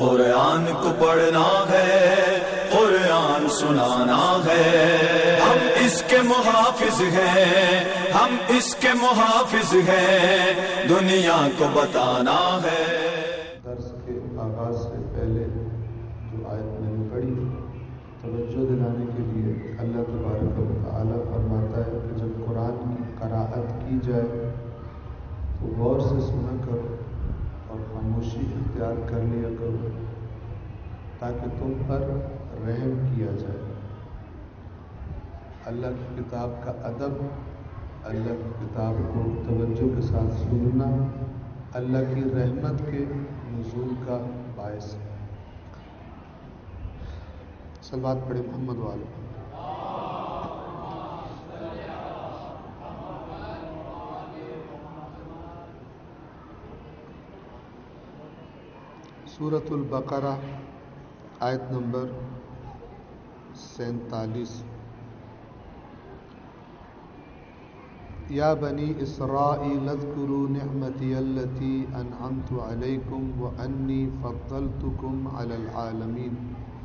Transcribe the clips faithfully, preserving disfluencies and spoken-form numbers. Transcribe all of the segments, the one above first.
قرآن کو پڑھنا ہے، قرآن سنانا ہے، ہم اس کے محافظ ہیں، ہم اس کے محافظ ہیں، دنیا کو بتانا ہے۔ درس کے آغاز سے پہلے جو آیت میں نے پڑھی، توجہ دلانے کے لیے اللہ تبارک و تعالیٰ فرماتا ہے کہ جب قرآن کی قراءت کی جائے تو غور سے سنا کرو اور خاموشی اختیار کر لیا کرو تاکہ تم پر رحم کیا جائے۔ اللہ کی کتاب کا ادب، اللہ کی کتاب کو توجہ کے ساتھ سننا اللہ کی رحمت کے نزول کا باعث ہے۔ صلوات پڑھے محمد والے۔ سورۃ البقرہ آیت نمبر سینتالیس۔ یا بنی اسرائیل اذکروا نعمتی التی انعمت علیکم وانی فضلتکم علی العالمین۔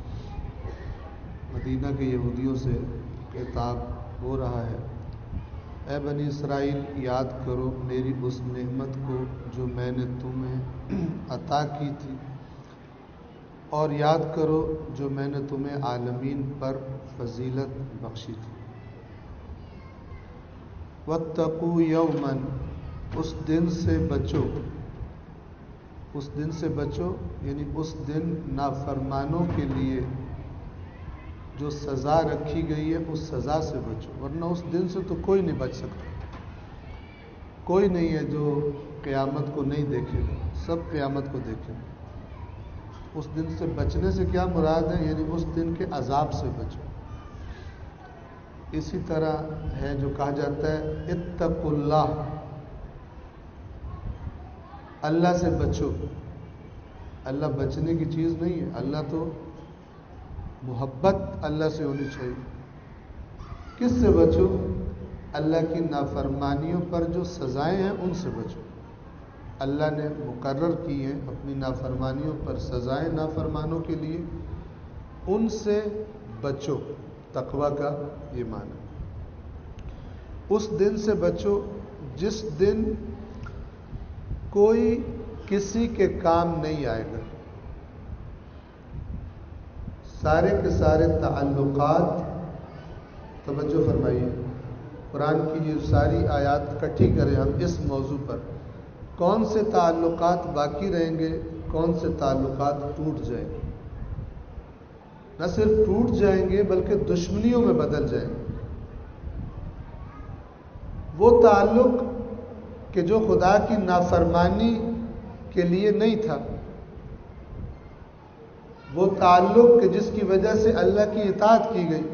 مدینہ کے یہودیوں سے خطاب ہو رہا ہے، اے بنی اسرائیل یاد کرو میری اس نعمت کو جو میں نے تمہیں عطا کی تھی، اور یاد کرو جو میں نے تمہیں عالمین پر فضیلت بخشی تھی۔ واتقوا یوما، اس دن سے بچو، اس دن سے بچو یعنی اس دن نافرمانوں کے لیے جو سزا رکھی گئی ہے اس سزا سے بچو، ورنہ اس دن سے تو کوئی نہیں بچ سکتا۔ کوئی نہیں ہے جو قیامت کو نہیں دیکھے گا، سب قیامت کو دیکھیں گے۔ اس دن سے بچنے سے کیا مراد ہے؟ یعنی اس دن کے عذاب سے بچو۔ اسی طرح ہے جو کہا جاتا ہے اتقوا اللہ، اللہ سے بچو۔ اللہ بچنے کی چیز نہیں ہے، اللہ تو محبت اللہ سے ہونی چاہیے۔ کس سے بچو؟ اللہ کی نافرمانیوں پر جو سزائیں ہیں ان سے بچو۔ اللہ نے مقرر کی ہیں اپنی نافرمانیوں پر سزائیں نافرمانوں کے لیے، ان سے بچو۔ تقویٰ کا یہ معنی۔ اس دن سے بچو جس دن کوئی کسی کے کام نہیں آئے گا۔ سارے کے سارے تعلقات، توجہ فرمائیے، قرآن کی یہ ساری آیات اکٹھی کریں ہم اس موضوع پر، کون سے تعلقات باقی رہیں گے، کون سے تعلقات ٹوٹ جائیں گے۔ نہ صرف ٹوٹ جائیں گے بلکہ دشمنیوں میں بدل جائیں گے۔ وہ تعلق کہ جو خدا کی نافرمانی کے لیے نہیں تھا، وہ تعلق کہ جس کی وجہ سے اللہ کی اطاعت کی گئی،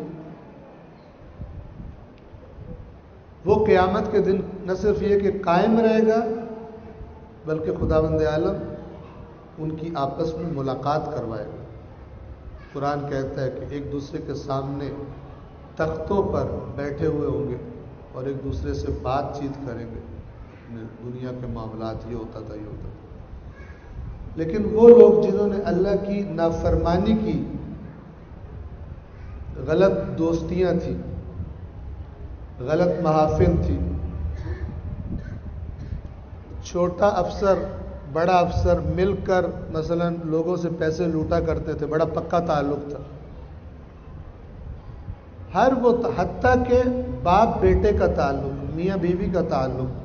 وہ قیامت کے دن نہ صرف یہ کہ قائم رہے گا بلکہ خداوند عالم ان کی آپس میں ملاقات کروائے گا۔ قرآن کہتا ہے کہ ایک دوسرے کے سامنے تختوں پر بیٹھے ہوئے ہوں گے اور ایک دوسرے سے بات چیت کریں گے۔ دنیا کے معاملات یہ ہوتا تھا یہ ہوتا تھا لیکن وہ لوگ جنہوں نے اللہ کی نافرمانی کی، غلط دوستیاں تھیں، غلط محافل تھی، چھوٹا افسر بڑا افسر مل کر مثلا لوگوں سے پیسے لوٹا کرتے تھے، بڑا پکا تعلق تھا۔ ہر وہ حتیٰ کہ باپ بیٹے کا تعلق، میاں بیوی کا تعلق،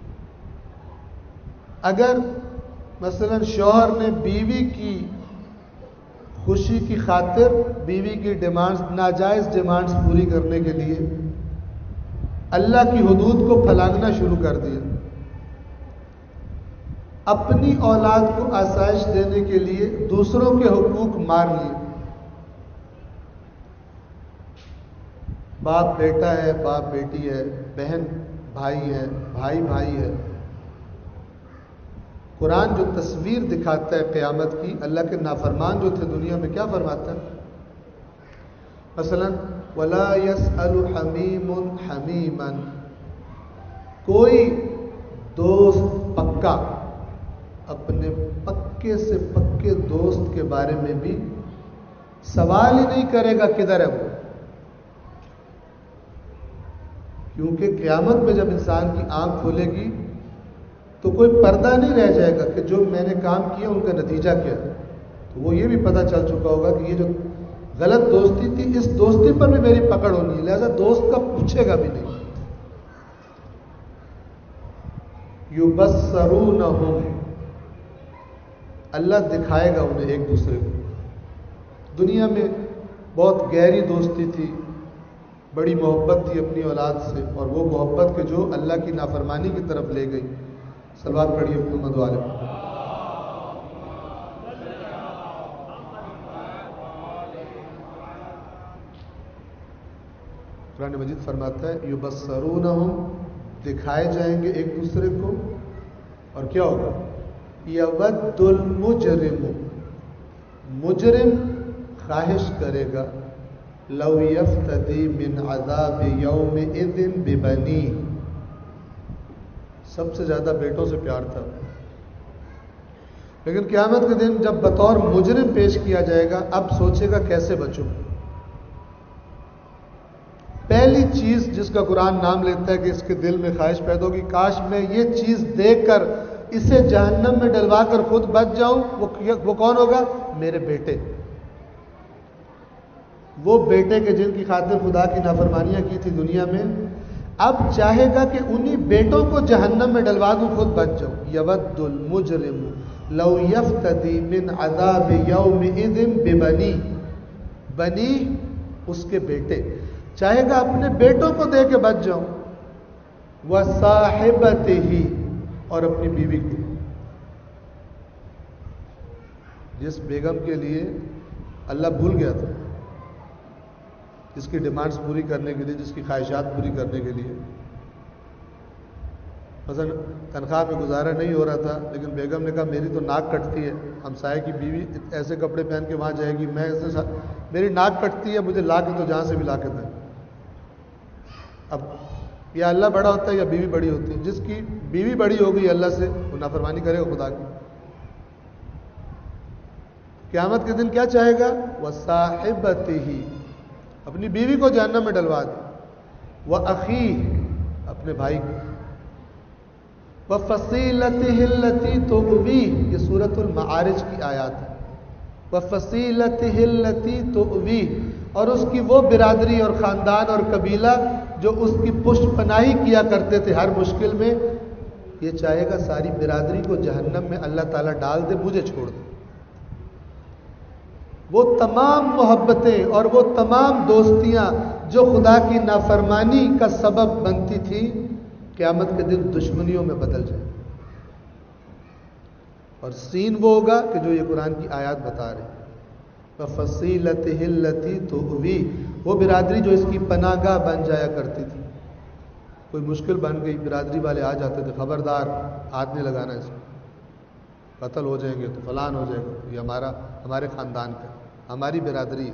اگر مثلا شوہر نے بیوی کی خوشی کی خاطر بیوی کی ڈیمانڈز، ناجائز ڈیمانڈز پوری کرنے کے لیے اللہ کی حدود کو پھلانگنا شروع کر دیا، اپنی اولاد کو آسائش دینے کے لیے دوسروں کے حقوق مار لیے، باپ بیٹا ہے، باپ بیٹی ہے، بہن بھائی ہے، بھائی بھائی ہے۔ قرآن جو تصویر دکھاتا ہے قیامت کی، اللہ کے نافرمان جو تھے دنیا میں، کیا فرماتا ہے؟ مثلا وَلَا يَسْأَلُ حَمِيمٌ حَمِيمًا، کوئی دوست پکا اپنے پکے سے پکے کے دوست کے بارے میں بھی سوال ہی نہیں کرے گا کدھر ہے وہ. کیونکہ قیامت میں جب انسان کی آنکھ کھولے گی تو کوئی پردہ نہیں رہ جائے گا کہ جو میں نے کام کیا ان کا نتیجہ کیا. تو وہ یہ بھی پتہ چل چکا ہوگا کہ یہ جو غلط دوستی تھی اس دوستی پر بھی میری پکڑ ہونی ہے, لہذا دوست کا پوچھے گا بھی نہیں. یبصرونہم, اللہ دکھائے گا انہیں ایک دوسرے کو. دنیا میں بہت گہری دوستی تھی, بڑی محبت تھی اپنی اولاد سے, اور وہ محبت کے جو اللہ کی نافرمانی کی طرف لے گئی. صلوات پڑھیے محمد والے. قرآن مجید فرماتا ہے یبصرونہم, دکھائے جائیں گے ایک دوسرے کو, اور کیا ہوگا؟ یود المجرم, مجرم خواہش کرے گا لو یفتدی من عذاب یومئذ ببنیہ, سب سے زیادہ بیٹوں سے پیار تھا, لیکن قیامت کے دن جب بطور مجرم پیش کیا جائے گا اب سوچے گا کیسے بچوں. پہلی چیز جس کا قرآن نام لیتا ہے کہ اس کے دل میں خواہش پیدا ہوگی کاش میں یہ چیز دیکھ کر اسے جہنم میں ڈلوا کر خود بچ جاؤں, وہ, وہ کون ہوگا؟ میرے بیٹے. وہ بیٹے کے جن کی خاطر خدا کی نافرمانیاں کی تھی دنیا میں, اب چاہے گا کہ انہی بیٹوں کو جہنم میں ڈلوا دوں خود بچ جاؤں. یود المجرم لو یفتدی من عذاب یومئذ ببنی, بنی اس کے بیٹے, چاہے گا اپنے بیٹوں کو دے کے بچ جاؤں. وصاحبتہ, اور اپنی بیوی کو, جس بیگم کے لیے اللہ بھول گیا تھا, جس کی ڈیمانڈز پوری کرنے کے لیے, جس کی خواہشات پوری کرنے کے لیے. مثلا تنخواہ میں گزارا نہیں ہو رہا تھا, لیکن بیگم نے کہا میری تو ناک کٹتی ہے, ہمسائے کی بیوی ایسے کپڑے پہن کے وہاں جائے گی, میں ایسے میری ناک کٹتی ہے, مجھے لا کے تو جہاں سے بھی لا کے دیں. اب یا اللہ بڑا ہوتا ہے یا بیوی بڑی ہوتی ہے, جس کی بیوی بڑی ہو گئی اللہ سے وہ نافرمانی کرے گا خدا کی. قیامت کے دن کیا چاہے گا؟ وصاحبتہ, اپنی بیوی کو جہنم میں ڈلوا دے. وَأَخِيهِ, اپنے بھائی کو. وَفَصِيلَتِهِ الَّتِي تُؤْوِيهِ, یہ سورۃ المعارج کی آیات ہے. وَفَصِيلَتِهِ الَّتِي تُؤْوِيهِ, اور اس کی وہ برادری اور خاندان اور قبیلہ جو اس کی پشت پناہی کیا کرتے تھے ہر مشکل میں, یہ چاہے گا ساری برادری کو جہنم میں اللہ تعالیٰ ڈال دے, مجھے چھوڑ دے. وہ تمام محبتیں اور وہ تمام دوستیاں جو خدا کی نافرمانی کا سبب بنتی تھی قیامت کے دن دشمنیوں میں بدل جائے. اور سین وہ ہوگا کہ جو یہ قرآن کی آیات بتا رہے ہیں. وَفَصِيلَتِهِ الَّتِي تُؤْوِيهِ, وہ برادری جو اس کی پناہ گاہ بن جایا کرتی تھی. کوئی مشکل بن گئی, برادری والے آ جاتے تھے, خبردار ہاتھ نہیں لگانا اس میں, قتل ہو جائیں گے تو فلان ہو جائے گا, یہ ہمارا ہمارے خاندان کا, ہماری برادری.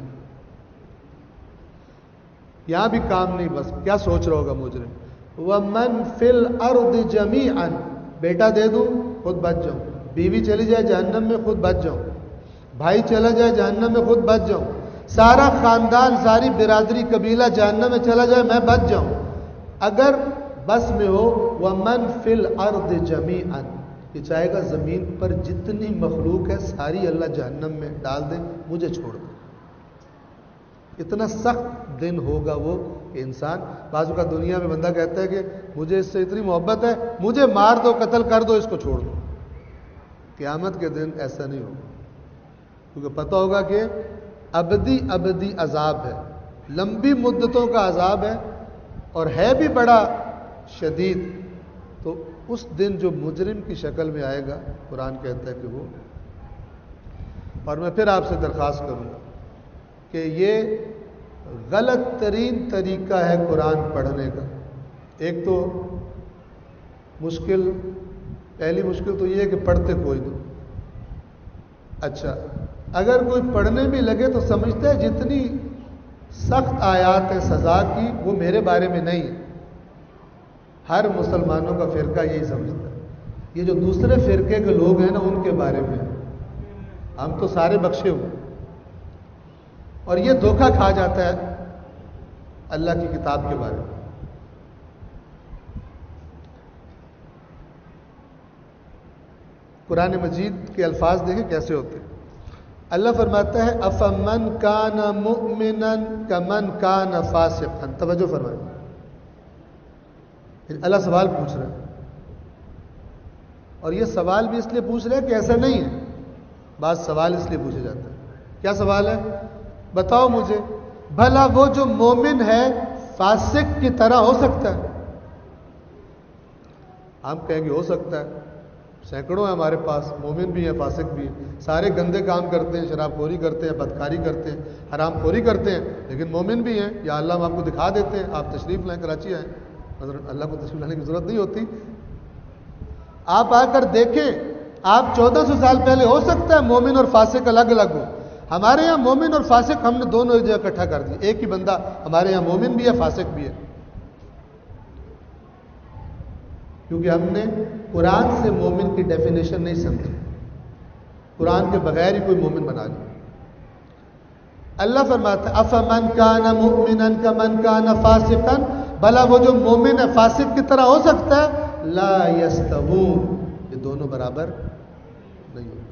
یہاں بھی کام نہیں, بس کیا سوچ رہا ہوگا مجرم؟ وَمَنْ فِي الْأَرْضِ جَمِيعًا, بیٹا دے دوں خود بچ جاؤں, بیوی چلی جائے جہنم میں خود بچ جاؤں, بھائی چلا جائے جہنم میں خود بچ جاؤں, سارا خاندان ساری برادری قبیلہ جہنم میں چلا جائے میں بچ جاؤں. اگر بس میں ہو وَمَنْ فِي الْأَرْضِ جَمِيعًا, یہ چاہے گا زمین پر جتنی مخلوق ہے ساری اللہ جہنم میں ڈال دے, مجھے چھوڑ دے. اتنا سخت دن ہوگا وہ کہ انسان, بعضوں کا دنیا میں بندہ کہتا ہے کہ مجھے اس سے اتنی محبت ہے, مجھے مار دو, قتل کر دو, اس کو چھوڑ دو. قیامت کے دن ایسا نہیں ہوگا, کیونکہ پتہ ہوگا کہ ابدی ابدی عذاب ہے, لمبی مدتوں کا عذاب ہے, اور ہے بھی بڑا شدید. تو اس دن جو مجرم کی شکل میں آئے گا, قرآن کہتا ہے کہ وہ, اور میں پھر آپ سے درخواست کروں گا کہ یہ غلط ترین طریقہ ہے قرآن پڑھنے کا. ایک تو مشکل, پہلی مشکل تو یہ ہے کہ پڑھتے کوئی نہیں. اچھا, اگر کوئی پڑھنے بھی لگے تو سمجھتا ہے جتنی سخت آیات ہے سزا کی وہ میرے بارے میں نہیں ہے. ہر مسلمانوں کا فرقہ یہی سمجھتا ہے, یہ جو دوسرے فرقے کے لوگ ہیں نا ان کے بارے میں. ہم تو سارے بخشے ہوئے، اور یہ دھوکہ کھا جاتا ہے اللہ کی کتاب کے بارے میں۔ قرآن مجید کے الفاظ دیکھیں کیسے ہوتے ہیں۔ اللہ فرماتا ہے افمن کان مؤمنا کمن کان فاسقا، توجہ فرمائیں، اللہ سوال پوچھ رہا ہے، اور یہ سوال بھی اس لیے پوچھ رہا ہے کہ ایسا نہیں ہے، بعض سوال اس لیے پوچھے جاتے ہیں۔ کیا سوال ہے؟ بتاؤ مجھے، بھلا وہ جو مومن ہے فاسق کی طرح ہو سکتا ہے؟ ہم کہیں گے ہو سکتا ہے، سینکڑوں ہیں ہمارے پاس، مومن بھی ہیں فاسق بھی ہیں، سارے گندے کام کرتے ہیں، شراب خوری کرتے ہیں، بدکاری کرتے ہیں، حرام خوری کرتے ہیں، لیکن مومن بھی ہیں۔ یا اللہ ہم آپ کو دکھا دیتے ہیں، آپ تشریف لائیں، کراچی آئیں، حضرت اللہ کو تشریف لانے کی ضرورت نہیں ہوتی، آپ آ کر دیکھیں۔ آپ چودہ سو سال پہلے ہو سکتا ہے مومن اور فاسق الگ الگ ہو، ہمارے یہاں مومن اور فاسق ہم نے دونوں ایک جگہ اکٹھا کر دی، ایک ہی بندہ ہمارے یہاں مومن بھی ہے فاسق بھی ہے، کیونکہ ہم نے قرآن سے مومن کی ڈیفینیشن نہیں سمجھی، قرآن کے بغیر ہی کوئی مومن بنا لیا۔ اللہ فرماتا ہے افمن کان مؤمنا کمن کان فاسقا، بھلا وہ جو مومن ہے فاسق کی طرح ہو سکتا ہے؟ لا یستوون، یہ دونوں برابر نہیں ہوتے۔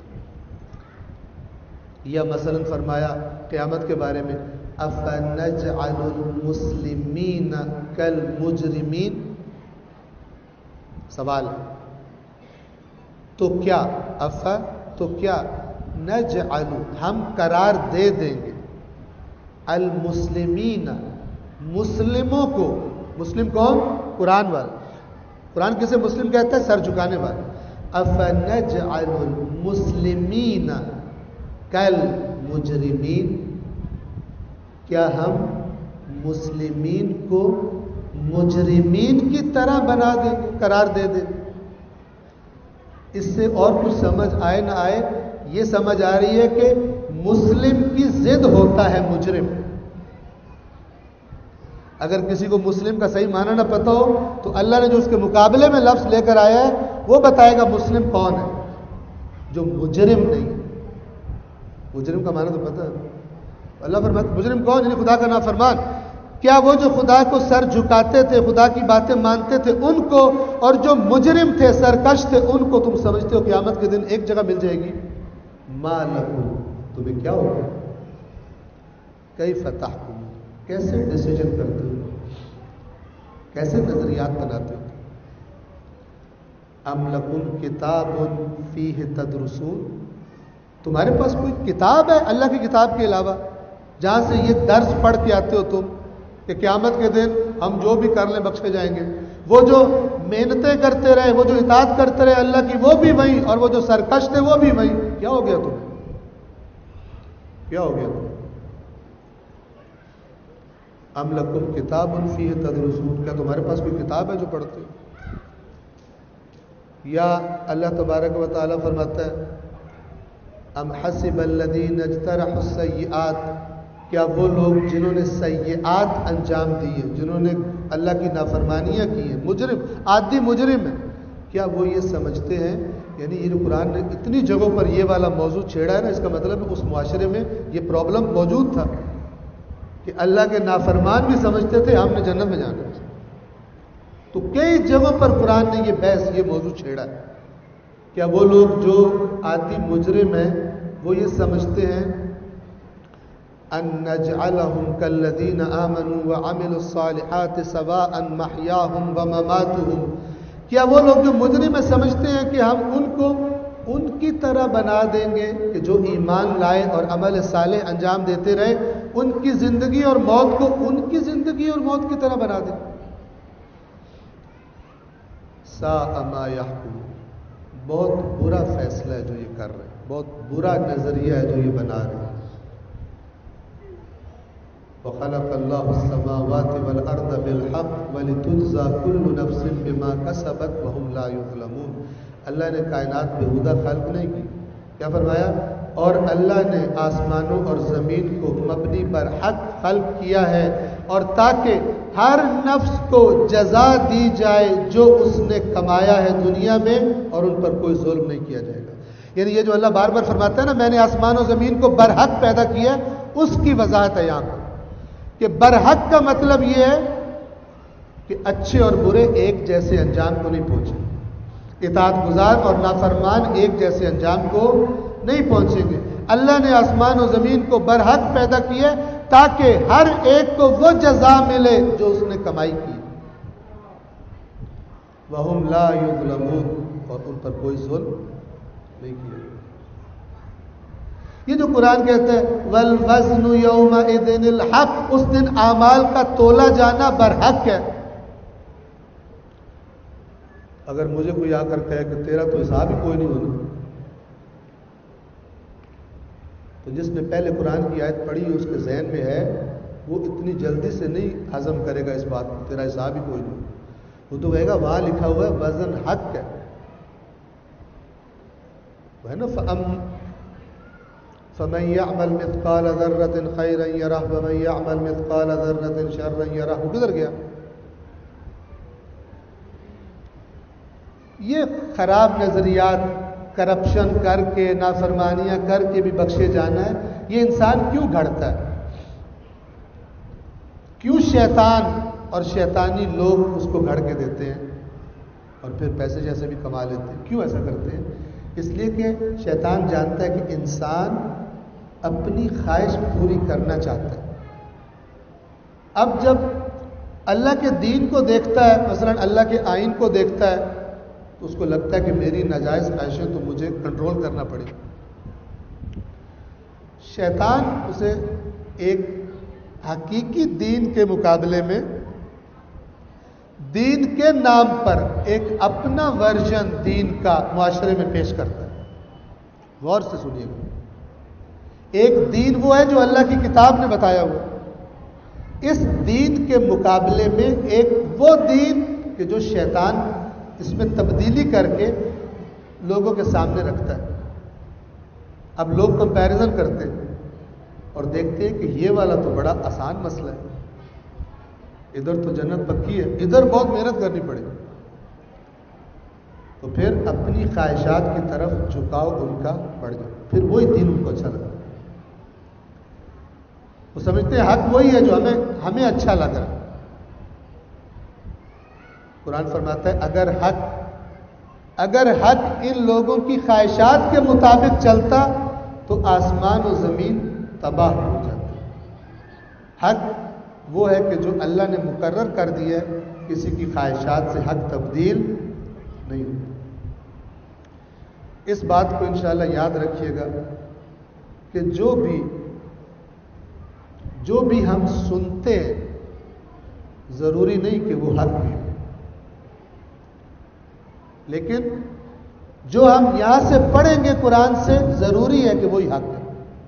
یا مثلا فرمایا قیامت کے بارے میں افنجعل المسلمین کالمجرمین، سوال ہے تو کیا افا تو کیا نجعل ہم قرار دے دیں گے المسلمین مسلموں کو، مسلم کون؟ قرآن والا، قرآن کسے مسلم کہتا ہے؟ سر جھکانے والا۔ افنجعل المسلمین کالمجرمین، کیا ہم مسلمین کو مجرمین کی طرح بنا دیں گے، قرار دے دیں گے؟ اس سے اور کچھ سمجھ آئے نہ آئے، یہ سمجھ آ رہی ہے کہ مسلم کی ضد ہوتا ہے مجرم۔ اگر کسی کو مسلم کا صحیح معنی نہ پتہ ہو تو اللہ نے جو اس کے مقابلے میں لفظ لے کر آیا ہے وہ بتائے گا مسلم کون ہے، جو مجرم نہیں ہے۔ مجرم کا معنی تو پتہ ہے، اللہ فرماتا ہے مجرم کون؟ یعنی خدا کا نافرمان۔ کیا وہ جو خدا کو سر جھکاتے تھے، خدا کی باتیں مانتے تھے ان کو، اور جو مجرم تھے، سرکش تھے، ان کو تم سمجھتے ہو قیامت کے دن ایک جگہ مل جائے گی؟ ما لکم، تمہیں کیا ہوگا؟ کیف تحکمون، کیسے ڈیسیجن کرتے ہو، کیسے نظریات بناتے ہو؟ ام لکم کتاب فیہ تدرسون، تمہارے پاس کوئی کتاب ہے اللہ کی کتاب کے علاوہ جہاں سے یہ درس پڑھ کے آتے ہو تم کہ قیامت کے دن ہم جو بھی کر لیں بخشے جائیں گے؟ وہ جو محنتیں کرتے رہے، وہ جو اطاعت کرتے رہے اللہ کی، وہ بھی وہی، اور وہ جو سرکش تھے وہ بھی وہی۔ کیا ہو گیا تمہیں؟ کیا ہو گیا تمہیں؟ ام لکم کتاب فیہ تدرسون، کیا تمہارے پاس کوئی کتاب ہے جو پڑھتے ہو؟ یا اللہ تبارک و تعالی فرماتا ہے ام حسب الذین اجترحوا السیئات، کیا وہ لوگ جنہوں نے سیئات انجام دی ہیں، جنہوں نے اللہ کی نافرمانیاں کی ہیں، مجرم، عادی مجرم ہے، کیا وہ یہ سمجھتے ہیں؟ یعنی یہ قرآن نے اتنی جگہوں پر یہ والا موضوع چھیڑا ہے نا، اس کا مطلب ہے اس معاشرے میں یہ پرابلم موجود تھا کہ اللہ کے نافرمان بھی سمجھتے تھے ہم نے جنت میں جانا ہے۔ تو کئی جگہوں پر قرآن نے یہ بحث، یہ موضوع چھیڑا ہے۔ کیا وہ لوگ جو عادی مجرم ہیں وہ یہ سمجھتے ہیں ان نجعلہم کالذین آمنوا وعملوا الصالحات سواء محیاہم ومماتہم، کیا وہ لوگ جو مجرم ہیں سمجھتے ہیں کہ ہم ان کو ان کی طرح بنا دیں گے کہ جو ایمان لائے اور عمل صالح انجام دیتے رہے، ان کی زندگی اور موت کو ان کی زندگی اور موت کی طرح بنا دیں؟ ساء ما یحکمون، بہت برا فیصلہ ہے جو یہ کر رہے ہیں، بہت برا نظریہ ہے جو یہ بنا رہے ہیں۔ وَخَلَقَ اللَّهُ السَّمَاوَاتِ وَالْأَرْضَ بِالْحَقِّ وَلِتُجْزَى كُلُّ نَفْسٍ بِمَا كَسَبَتْ وَهُمْ لَا يُظْلَمُونَ، اللہ نے کائنات بےہودہ خلق نہیں کی، کیا فرمایا؟ اور اللہ نے آسمانوں اور زمین کو مبنی پر حق خلق کیا ہے، اور تاکہ ہر نفس کو جزا دی جائے جو اس نے کمایا ہے دنیا میں، اور ان پر کوئی ظلم نہیں کیا جائے گا۔ یعنی یہ جو اللہ بار بار فرماتا ہے نا میں نے آسمان و زمین کو برحق پیدا کیا، اس کی وضاحت ہے یہاں پر کہ برحق کا مطلب یہ ہے کہ اچھے اور برے ایک جیسے انجام کو نہیں پہنچے، اطاعت گزار اور نافرمان ایک جیسے انجام کو نہیں پہنچیں گے۔ اللہ نے آسمان و زمین کو برحق پیدا کیا تاکہ ہر ایک کو وہ جزا ملے جو اس نے کمائی کی، وَهُمْ لَا يُظْلَمُونَ، اور ان پر کوئی ظلم نہیں کیا۔ یہ جو قرآن کہتا ہے وَالْوَزْنُ يَوْمَئِذٍ الْحَقُّ، اس دن اعمال کا تولا جانا برحق ہے۔ اگر مجھے کوئی آ کر کہے کہ تیرا تو حساب ہی کوئی نہیں ہونا، تو جس نے پہلے قرآن کی آیت پڑھی اس کے ذہن میں ہے وہ اتنی جلدی سے نہیں ہضم کرے گا اس بات کو، تیرا حساب ہی کوئی نہیں، وہ تو کہے گا وہاں لکھا ہوا ہے وزن حق ہے، وہ ہے نا فَأَمْ فَمَنْ يَعْمَلْ مِثْقَالَ ذَرَّةٍ خَيْرًا يَرَهُ وَمَنْ يَعْمَلْ مِثْقَالَ ذَرَّةٍ شَرًّا يَرَهُ، وہ کدھر گیا؟ یہ خراب نظریات کرپشن کر کے نافرمانیاں کر کے بھی بخشے جانا ہے، یہ انسان کیوں گھڑتا ہے؟ کیوں شیطان اور شیطانی لوگ اس کو گھڑ کے دیتے ہیں اور پھر پیسے جیسے بھی کما لیتے ہیں؟ کیوں ایسا کرتے ہیں؟ اس لیے کہ شیطان جانتا ہے کہ انسان اپنی خواہش پوری کرنا چاہتا ہے۔ اب جب اللہ کے دین کو دیکھتا ہے، مثلا اللہ کے آئین کو دیکھتا ہے، تو اس کو لگتا ہے کہ میری ناجائز خواہشیں تو مجھے کنٹرول کرنا پڑے۔ شیطان اسے ایک حقیقی دین کے مقابلے میں دین کے نام پر ایک اپنا ورژن دین کا معاشرے میں پیش کرتا ہے۔ غور سے سنیے گا، ایک دین وہ ہے جو اللہ کی کتاب نے بتایا ہوا، اس دین کے مقابلے میں ایک وہ دین کہ جو شیطان اس میں تبدیلی کر کے لوگوں کے سامنے رکھتا ہے۔ اب لوگ کمپیریزن کرتے ہیں اور دیکھتے ہیں کہ یہ والا تو بڑا آسان مسئلہ ہے، ادھر تو جنت پکی ہے، ادھر بہت محنت کرنی پڑے گی، تو پھر اپنی خواہشات کی طرف جھکاؤ ان کا بڑھ جائے، پھر وہی دین ان کو اچھا لگا۔ وہ سمجھتے ہیں حق وہی ہے جو ہمیں ہمیں اچھا لگ رہا ہے۔ قرآن فرماتا ہے اگر حق اگر حق ان لوگوں کی خواہشات کے مطابق چلتا تو آسمان و زمین تباہ ہو جاتی۔ حق وہ ہے کہ جو اللہ نے مقرر کر دیا ہے، کسی کی خواہشات سے حق تبدیل نہیں ہوتا۔ اس بات کو انشاءاللہ یاد رکھیے گا کہ جو بھی جو بھی ہم سنتے ہیں ضروری نہیں کہ وہ حق بھی ہو، لیکن جو ہم یہاں سے پڑھیں گے قرآن سے ضروری ہے کہ وہی حق ہے،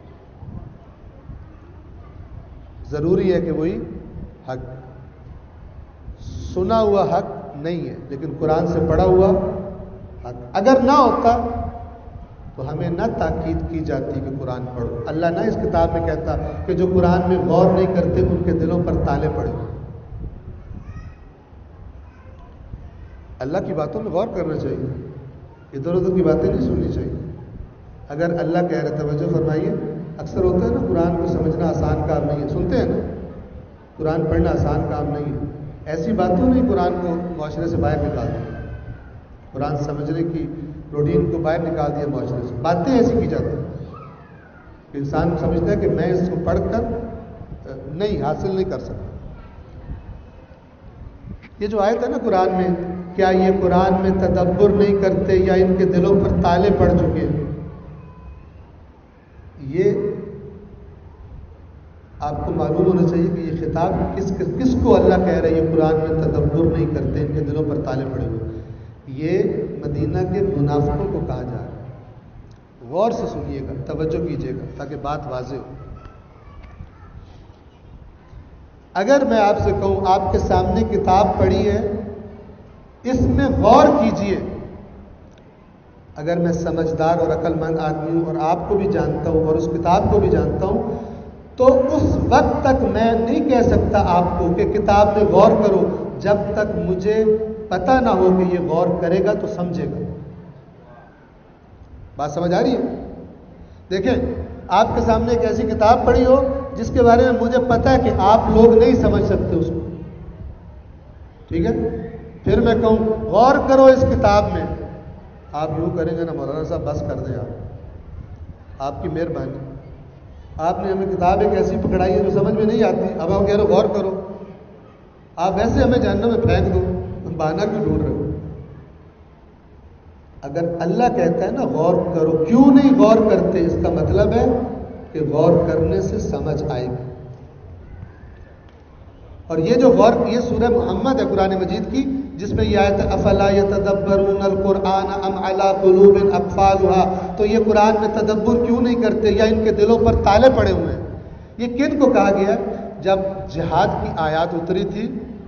ضروری ہے کہ وہی حق، سنا ہوا حق نہیں ہے لیکن قرآن سے پڑھا ہوا حق۔ اگر نہ ہوتا تو ہمیں نہ تاکید کی جاتی کہ قرآن پڑھو، اللہ نہ اس کتاب میں کہتا کہ جو قرآن میں غور نہیں کرتے ان کے دلوں پر تالے پڑے۔ اللہ کی باتوں میں غور کرنا چاہیے، ادھر ادھر کی باتیں نہیں سننی چاہیے۔ اگر اللہ کہہ رہے توجہ فرمائیے، اکثر ہوتا ہے نا قرآن کو سمجھنا آسان کام نہیں ہے، سنتے ہیں نا قرآن پڑھنا آسان کام نہیں ہے، ایسی باتوں نے قرآن کو معاشرے سے باہر نکال دیا، قرآن سمجھنے کی روٹین کو باہر نکال دیا معاشرے سے، باتیں ایسی کی جاتی ہیں کہ انسان سمجھتا ہے کہ میں اس کو پڑھ کر نہیں حاصل نہیں کر سکتا۔ یہ جو آیت ہے نا قرآن میں، کیا یہ قرآن میں تدبر نہیں کرتے یا ان کے دلوں پر تالے پڑ چکے ہیں، یہ آپ کو معلوم ہونا چاہیے کہ یہ خطاب کس کس کو اللہ کہہ رہا ہے یہ قرآن میں تدبر نہیں کرتے ان کے دلوں پر تالے پڑے ہوئے، یہ مدینہ کے منافقوں کو کہا جا رہا ہے۔ غور سے سنیے گا، توجہ کیجیے گا تاکہ بات واضح ہو۔ اگر میں آپ سے کہوں آپ کے سامنے کتاب پڑھی ہے، اس میں غور کیجئے، اگر میں سمجھدار اور عقل مند آدمی ہوں اور آپ کو بھی جانتا ہوں اور اس کتاب کو بھی جانتا ہوں، تو اس وقت تک میں نہیں کہہ سکتا آپ کو کہ کتاب میں غور کرو جب تک مجھے پتہ نہ ہو کہ یہ غور کرے گا تو سمجھے گا۔ بات سمجھ آ رہی ہے؟ دیکھیں آپ کے سامنے ایک ایسی کتاب پڑھی ہو جس کے بارے میں مجھے پتا ہے کہ آپ لوگ نہیں سمجھ سکتے اس کو، ٹھیک ہے، پھر میں کہوں غور کرو اس کتاب میں، آپ یوں کریں گے نا مولانا صاحب بس کر دیں، آپ آپ کی مہربانی، آپ نے ہمیں کتاب ایک ایسی پکڑائی ہے جو سمجھ میں نہیں آتی، اب آپ کہہ رہے ہو غور کرو، آپ ویسے ہمیں جہنم میں پھینک دو، ہم بہانہ کیوں ڈھونڈ رہے ہو؟ اگر اللہ کہتا ہے نا غور کرو، کیوں نہیں غور کرتے؟ اس کا مطلب ہے کہ غور کرنے سے سمجھ آئے گی۔ اور یہ جو غور، یہ سورہ محمد ہے قرآن مجید کی، جس میں یہ آیت ہے افلا یتدبرون القرآن ام علی قلوب اقفالها، تو یہ قرآن میں تدبر کیوں نہیں کرتے، یا ان کے دلوں پر تالے پڑے ہوئے ہیں؟ یہ کن کو کہا گیا؟ جب جہاد کی آیات اتری تھی،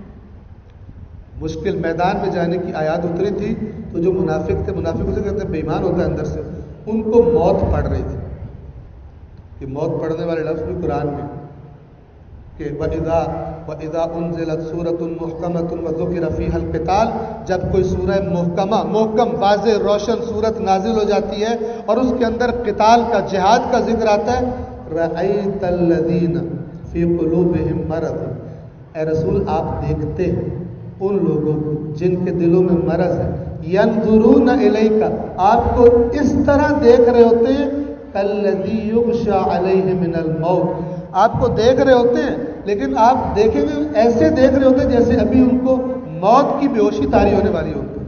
مشکل میدان میں جانے کی آیات اتری تھی، تو جو منافق تھے، منافق اسے کہتے ہیں بے ایمان ہوتا ہے اندر سے، ان کو موت پڑ رہی تھی۔ کہ موت پڑھنے والے لفظ بھی قرآن میں کہ وَإِذَا وَإِذَا أُنزِلَتْ سُورَةٌ مُحْكَمَةٌ وَذُكِرَ فِيهَا الْقِتَالُ، جب کوئی سورہ محکمہ، محکم، واضح، روشن صورت نازل ہو جاتی ہے اور اس کے اندر قتال کا، جہاد کا ذکر آتا ہے، رَأَيْتَ الَّذِينَ فِي قُلُوبِهِم مَرَضٌ، اے رسول آپ دیکھتے ہیں ان لوگوں کو جن کے دلوں میں مرض ہے، يَنظُرُونَ إِلَيْكَ، آپ کو اس طرح دیکھ رہے ہوتے ہیں، كَالَّذِي يُغْشَى عَلَيْهِ مِنَ الْمَوْتِ، آپ کو دیکھ رہے ہوتے ہیں لیکن آپ دیکھیں گے ایسے دیکھ رہے ہوتے ہیں جیسے ابھی ان کو موت کی بے ہوشی طاری ہونے والی ہوتی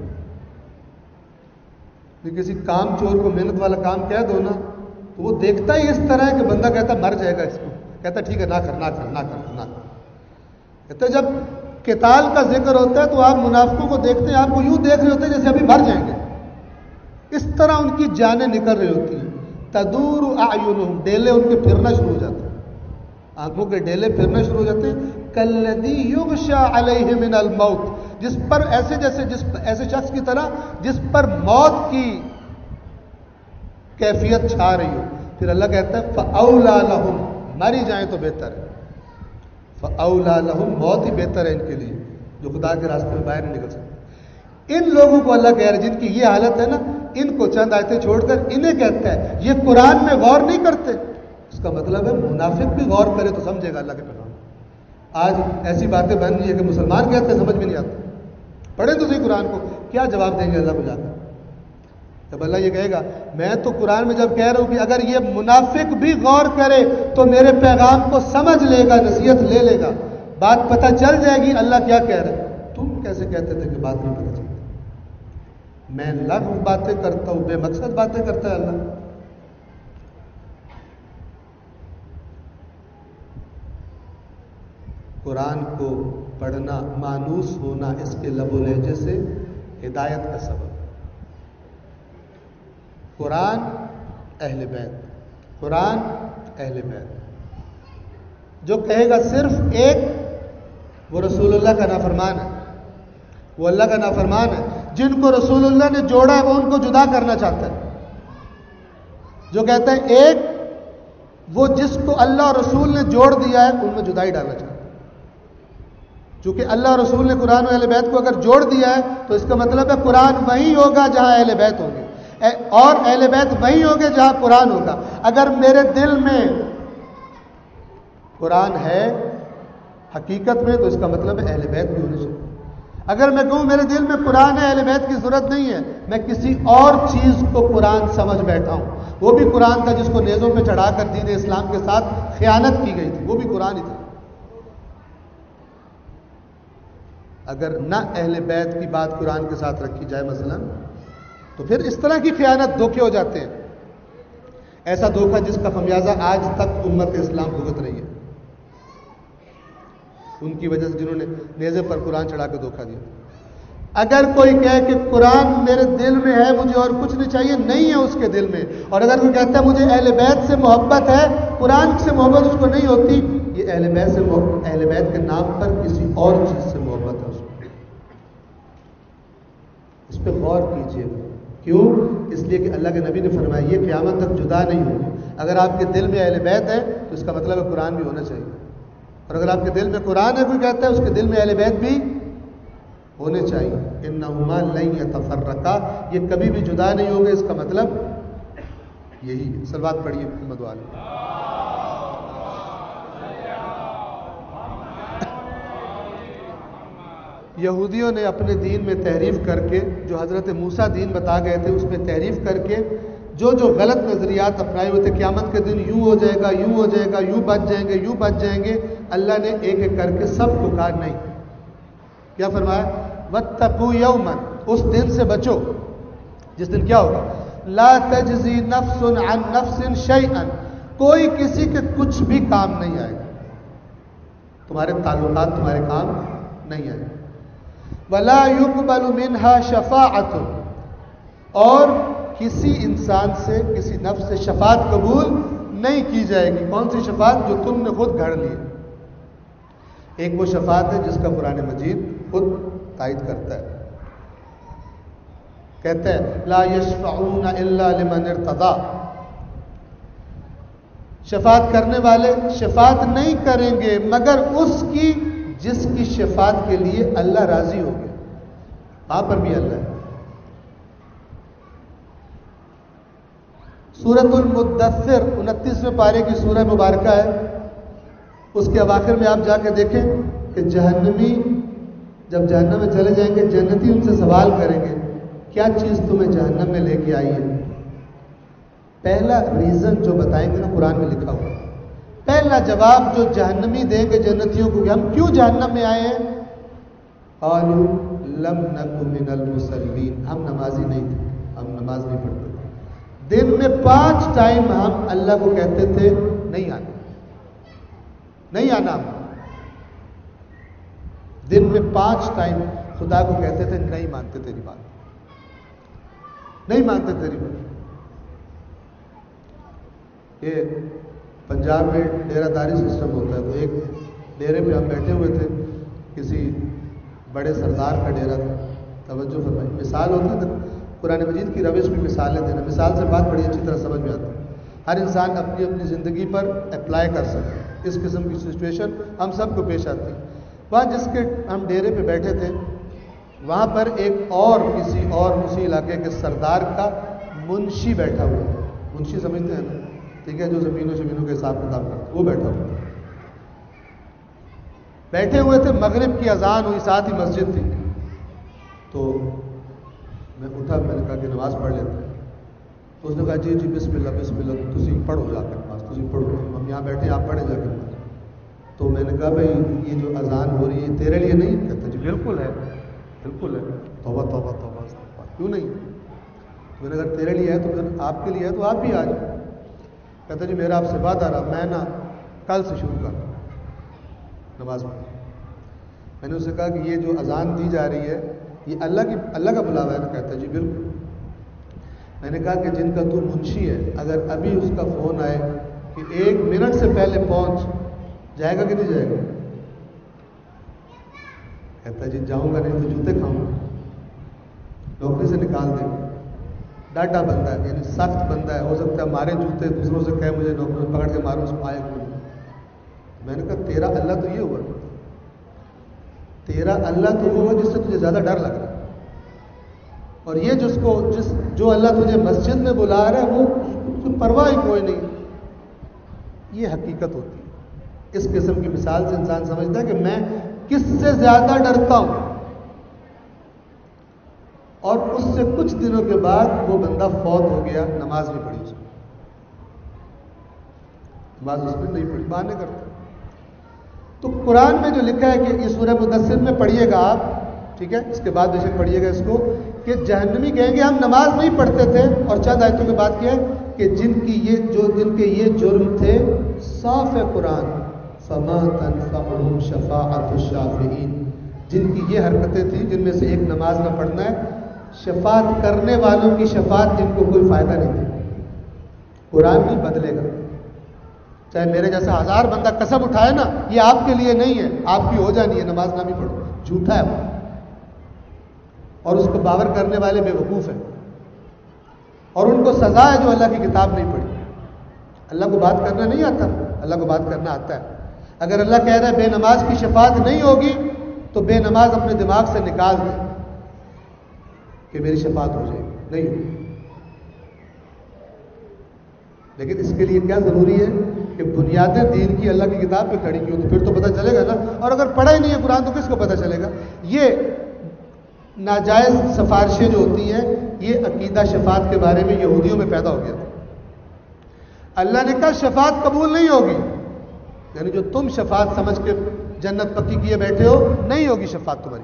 ہے۔ کسی کام چور کو محنت والا کام کہہ دو نا تو وہ دیکھتا ہی اس طرح ہے کہ بندہ کہتا مر جائے گا، اس کو کہتا ٹھیک ہے نہ کر نہ کر نہ کر نہ کر۔ کہتا جب قتال کا ذکر ہوتا ہے تو آپ منافقوں کو دیکھتے ہیں، آپ کو یوں دیکھ رہے ہوتے ہیں جیسے ابھی مر جائیں گے، اس طرح ان کی جانیں نکل رہی ہوتی ہیں۔ تدور اعینہم، ڈیلے ان کے پھرنا شروع ہو جاتے ہیں، آنکھوں کے ڈیلے پھرنا شروع ہو جاتے ہیں، کالذی یغشى علیہ من الموت، جس پر ایسے جیسے جس ایسے شخص کی طرح جس پر موت کی کیفیت چھا رہی ہو۔ پھر اللہ کہتا ہے فاولی لہم، مر ہی جائیں تو بہتر ہے، فاولی لہم، موت ہی بہتر ہے ان کے لیے جو خدا کے راستے میں باہر نہیں نکل سکتے۔ ان لوگوں کو اللہ کہہ رہا ہے جن کی یہ حالت ہے نا، ان کو چند آیتیں چھوڑ کر انہیں کہتا ہے یہ قرآن میں غور نہیں کرتے۔ اس کا مطلب ہے منافق بھی غور کرے تو سمجھے گا اللہ کے پیغام۔ آج ایسی باتیں بن رہی ہے کہ مسلمان کہتے ہیں سمجھ میں نہیں آتا، پڑھیں تو صحیح قرآن کو، کیا جواب دیں گے اللہ کو جا کر؟ جب اللہ یہ کہے گا میں تو قرآن میں جب کہہ رہا ہوں کہ اگر یہ منافق بھی غور کرے تو میرے پیغام کو سمجھ لے گا، نصیحت لے لے گا، بات پتہ چل جائے گی اللہ کیا کہہ رہے ہیں۔ تم کیسے کہتے تھے کہ بات نہیں پتہ چلتی؟ میں لغو باتیں کرتا ہوں، بے مقصد باتیں کرتا ہے اللہ۔ قرآن کو پڑھنا، مانوس ہونا اس کے لب و لہجے سے ہدایت کا سبب۔ قرآن اہل بیت، قرآن اہل بیت، جو کہے گا صرف ایک وہ رسول اللہ کا نافرمان ہے، وہ اللہ کا نافرمان ہے۔ جن کو رسول اللہ نے جوڑا ہے وہ ان کو جدا کرنا چاہتا ہے۔ جو کہتا ہے ایک، وہ جس کو اللہ اور رسول نے جوڑ دیا ہے ان میں جدائی ڈالنا چاہتا ہے۔ چونکہ اللہ اور رسول نے قرآن و اہل بیت کو اگر جوڑ دیا ہے تو اس کا مطلب ہے قرآن وہی ہوگا جہاں اہل بیت ہوں گے، اور اہل بیت وہی ہوں گے جہاں قرآن ہوگا۔ اگر میرے دل میں قرآن ہے حقیقت میں تو اس کا مطلب ہے اہل بیت بھی ہونے چاہیے۔ اگر میں کہوں میرے دل میں قرآن ہے، اہل بیت کی ضرورت نہیں ہے، میں کسی اور چیز کو قرآن سمجھ بیٹھا ہوں، وہ بھی قرآن تھا جس کو نیزوں پہ چڑھا کر دین اسلام کے ساتھ خیانت کی گئی تھی، وہ بھی قرآن ہی تھا۔ اگر نہ اہل بیت کی بات قرآن کے ساتھ رکھی جائے مثلا تو پھر اس طرح کی خیانت دھوکے ہو جاتے ہیں، ایسا دھوکہ جس کا خمیازہ آج تک امت اسلام بھگت رہی ہے، ان کی وجہ سے جنہوں نے نیزے پر قرآن چڑھا کے دھوکہ دیا۔ اگر کوئی کہے کہ قرآن میرے دل میں ہے مجھے اور کچھ نہیں چاہیے، نہیں ہے اس کے دل میں، اور اگر کوئی کہتا ہے مجھے اہل بیت سے محبت ہے، قرآن سے محبت اس کو نہیں ہوتی، یہ اہل بیت سے محبت، اہل بیت کے نام پر کسی اور چیز سے محبت ہے اس کو۔ اس پہ غور کیجیے گا، کیوں؟ اس لیے کہ اللہ کے نبی نے فرمایا یہ قیامت تک جدا نہیں ہوگی۔ اگر آپ کے دل میں اہل بیت ہے تو اس کا مطلب ہے قرآن بھی ہونا چاہیے، اور اگر آپ کے دل میں قرآن ہے، کوئی کہتا ہے اس کے دل میں اہل بیت بھی ہونے چاہیے۔ انہما لن یتفرقا، یہ کبھی بھی جدا نہیں ہوں گے، اس کا مطلب یہی ہے. صلوات پڑھیے محمد والے. یہودیوں نے اپنے دین میں تحریف کر کے جو حضرت موسیٰ دین بتا گئے تھے اس میں تحریف کر کے جو جو غلط نظریات اپنائے ہوئے تھے قیامت کے دن یوں ہو جائے گا یوں ہو جائے گا یوں بچ جائیں گے یوں بچ جائیں گے, اللہ نے ایک ایک کر کے سب کو کہا نہیں. کیا فرمایا؟ واتقوا یوما, اس دن سے بچو جس دن کیا ہوگا, لا تجزی نفس عن نفس شیئا, کوئی کسی کے کچھ بھی کام نہیں آئے گا, تمہارے تعلقات تمہارے کام نہیں آئے گا. ولا يقبل منها شفاعت, اور کسی انسان سے کسی نفس سے شفاعت قبول نہیں کی جائے گی. کون سی شفاعت؟ جو تم نے خود گھڑ لی. ایک وہ شفاعت ہے جس کا قرآن مجید خود تائید کرتا ہے, کہتا ہے لا یشفعون الا لمن ارتضی, شفاعت کرنے والے شفاعت نہیں کریں گے مگر اس کی جس کی شفاعت کے لیے اللہ راضی ہو گیا. وہاں پر بھی اللہ ہے. سورۃ المدثر انتیسویں پارے کی سورہ مبارکہ ہے. اس کے اواخر میں آپ جا کے دیکھیں کہ جہنمی جب جہنم میں چلے جائیں گے جنتی ان سے سوال کریں گے کیا چیز تمہیں جہنم میں لے کے آئی ہے. پہلا ریزن جو بتائیں گے نا قرآن میں لکھا ہوا, پہلا جواب جو جہنمی دیں گے جنتیوں کو کہ ہم کیوں جہنم میں آئے ہیں, قالوا لم نک من المصلین, ہم نمازی نہیں تھے, ہم نماز نہیں پڑھتے تھے. دن میں پانچ ٹائم ہم اللہ کو کہتے تھے نہیں آنا نہیں آنا ہم دن میں پانچ ٹائم خدا کو کہتے تھے نہیں مانتے تیری بات, نہیں مانتے تیری بات. یہ پنجاب میں ڈیرہ داری سسٹم ہوتا ہے, تو ایک ڈیرے پہ ہم بیٹھے ہوئے تھے, کسی بڑے سردار کا ڈیرا تھا. توجہ فرمائیں, مثال ہوتی ہے نا قرآن مجید کی روش میں مثالیں دینا, مثال سے بات بڑی اچھی طرح سمجھ میں آتی ہے. ہر انسان اپنی اپنی زندگی پر اپلائی کر سکے. اس قسم کی سچویشن ہم سب کو پیش آتی ہے. وہاں جس کے ہم ڈیرے پہ بیٹھے تھے وہاں پر ایک اور کسی اور اسی علاقے کے سردار کا منشی بیٹھا ہوا ہے. منشی سمجھتے ہیں نا, ٹھیک ہے, جو زمینوں زمینوں کے حساب کتاب کرتا ہے, وہ بیٹھا ہوا ہے. بیٹھے ہوئے تھے, مغرب کی اذان ہوئی, ساتھ ہی مسجد تھی. تو میں اٹھا, میں نے کہا کہ نماز پڑھ لیتے ہیں. تو اس نے کہا جی جی بسم اللہ بسم اللہ, تسی پڑھو جا کر نماز, تسی پڑھو, ہم یہاں بیٹھے آپ پڑھیں جا کر نماز. تو میں نے کہا بھائی یہ جو اذان ہو رہی ہے تیرے لیے نہیں؟ کہتا جی بالکل ہے, بالکل ہے. توبہ توبہ توبہ, کیوں نہیں؟ میں نے کہا تیرے لیے ہے تو پھر آپ کے لیے ہے تو آپ بھی آ جاؤ. کہتا جی میرا آپ سے بات آ رہا, میں نا کل سے شروع کر نماز پڑھ. میں نے اس سے کہا کہ یہ جو اذان دی جا رہی ہے یہ اللہ کی اللہ کا بلاوا ہے نا؟ کہتا جی بالکل. میں نے کہا کہ جن کا تو منشی ہے, اگر ابھی اس کا فون آئے کہ ایک منٹ سے پہلے پہنچ, جائے گا کہ نہیں جائے گا؟ کہتا جی جاؤں گا نہیں تو جوتے کھاؤں گا, نوکری سے نکال دیں گے. ڈاٹا بندہ ہے, یعنی سخت بندہ ہے, ہو سکتا ہے مارے جوتے, دوسروں سے کہے مجھے نوکری پکڑ کے مارو, اس کو آئے کیوں. میں نے کہا تیرا اللہ تو یہ ہوا, تیرا اللہ تو وہ ہوا جس سے تجھے زیادہ ڈر لگ رہا ہے, اور یہ جس کو جس جو اللہ تجھے مسجد میں بلا رہا ہے وہ پرواہ ہی کوئی نہیں. یہ حقیقت ہوتی ہے. اس قسم کی مثال سے انسان سمجھتا ہے کہ میں کس سے زیادہ ڈرتا ہوں, اور اس سے کچھ دنوں کے بعد وہ بندہ فوت ہو گیا, نماز نہیں پڑھی اس نے, نماز اس نے نہیں پڑھی, بہانے کرتا. تو قرآن میں جو لکھا ہے کہ یہ سورہ مدثر میں پڑھیے گا آپ, ٹھیک ہے, اس کے بعد بے شک پڑھیے گا اس کو, کہ جہنمی کہیں گے ہم نماز نہیں پڑھتے تھے, اور چند آیتوں کے بعد کیا ہے کہ جن کی یہ جو جن کے یہ جرم تھے, صاف ہے قرآن, فما تنفعهم شفاعت الشافعین, جن کی یہ حرکتیں تھیں جن میں سے ایک نماز نہ پڑھنا ہے, شفاعت کرنے والوں کی شفاعت ان کو کوئی فائدہ نہیں دے. قرآن نہیں بدلے گا, چاہے میرے جیسا ہزار بندہ قسم اٹھائے نا, یہ آپ کے لیے نہیں ہے, آپ کی ہو جانی ہے, نماز نہ بھی پڑھو, جھوٹا ہے وہ, اور اس کو باور کرنے والے بے وقوف ہیں, اور ان کو سزا ہے جو اللہ کی کتاب نہیں پڑھی. اللہ کو بات کرنا نہیں آتا, اللہ کو بات کرنا آتا ہے. اگر اللہ کہہ رہا ہے بے نماز کی شفاعت نہیں ہوگی, تو بے نماز اپنے دماغ سے نکال دے کہ میری شفاعت ہو جائے گی, نہیں ہوگی. لیکن اس کے لیے کیا ضروری ہے کہ بنیادیں دین کی اللہ کی کتاب پہ کھڑی کی ہو، تو پھر تو پتہ چلے گا نا. اور اگر پڑھا ہی نہیں ہے قرآن تو کس کو پتہ چلے گا؟ یہ ناجائز سفارشیں جو ہوتی ہیں یہ عقیدہ شفاعت کے بارے میں یہودیوں میں پیدا ہو گیا تھا. اللہ نے کہا شفاعت قبول نہیں ہوگی، یعنی جو تم شفاعت سمجھ کے جنت پکی کیے بیٹھے ہو نہیں ہوگی شفاعت تمہاری.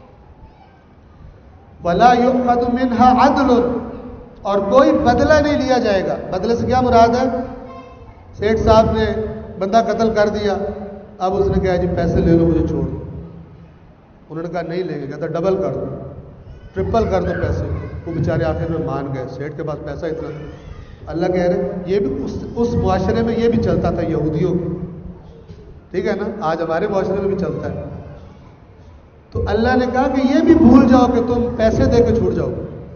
وَلَا يُؤْخَذُ مِنْهَا عَدْلٌ، اور کوئی بدلہ نہیں لیا جائے گا. بدلے سے کیا مراد ہے؟ سیٹھ صاحب نے بندہ قتل کر دیا، اب اس نے کہا جی پیسے لے لو مجھے چھوڑ دو. انہوں نے کہا نہیں لیں گے، کہتا ڈبل کر دو، ٹرپل کر دو پیسے. وہ بیچارے آخر میں مان گئے، سیٹھ کے پاس پیسہ اتنا تھا. اللہ کہہ رہے یہ بھی اس اس معاشرے میں یہ بھی چلتا تھا یہودیوں کو، ٹھیک ہے نا، آج ہمارے معاشرے میں بھی چلتا ہے. تو اللہ نے کہا کہ یہ بھی بھول جاؤ کہ تم پیسے دے کے چھوٹ جاؤ.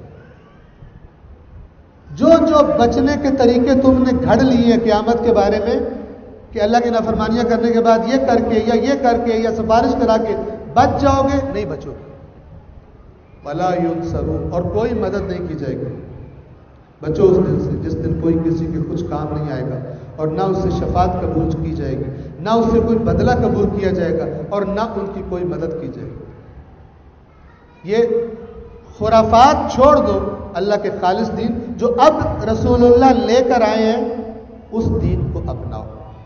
جو جو بچنے کے طریقے تم نے گھڑ لیے ہیں قیامت کے بارے میں کہ اللہ کی نافرمانیاں کرنے کے بعد یہ کر کے یا یہ کر کے یا سفارش کرا کے بچ جاؤ گے، نہیں بچو گے. وَلَا يُنصَرُونَ، اور کوئی مدد نہیں کی جائے گی. بچو اس دن سے جس دن کوئی کسی کے کچھ کام نہیں آئے گا، اور نہ اس سے شفاعت قبول کی جائے گی، نہ اس سے کوئی بدلہ قبول کیا جائے گا، اور نہ ان کی کوئی مدد کی جائے گی. یہ خرافات چھوڑ دو، اللہ کے خالص دین جو اب رسول اللہ لے کر آئے ہیں اس دین کو اپناؤ.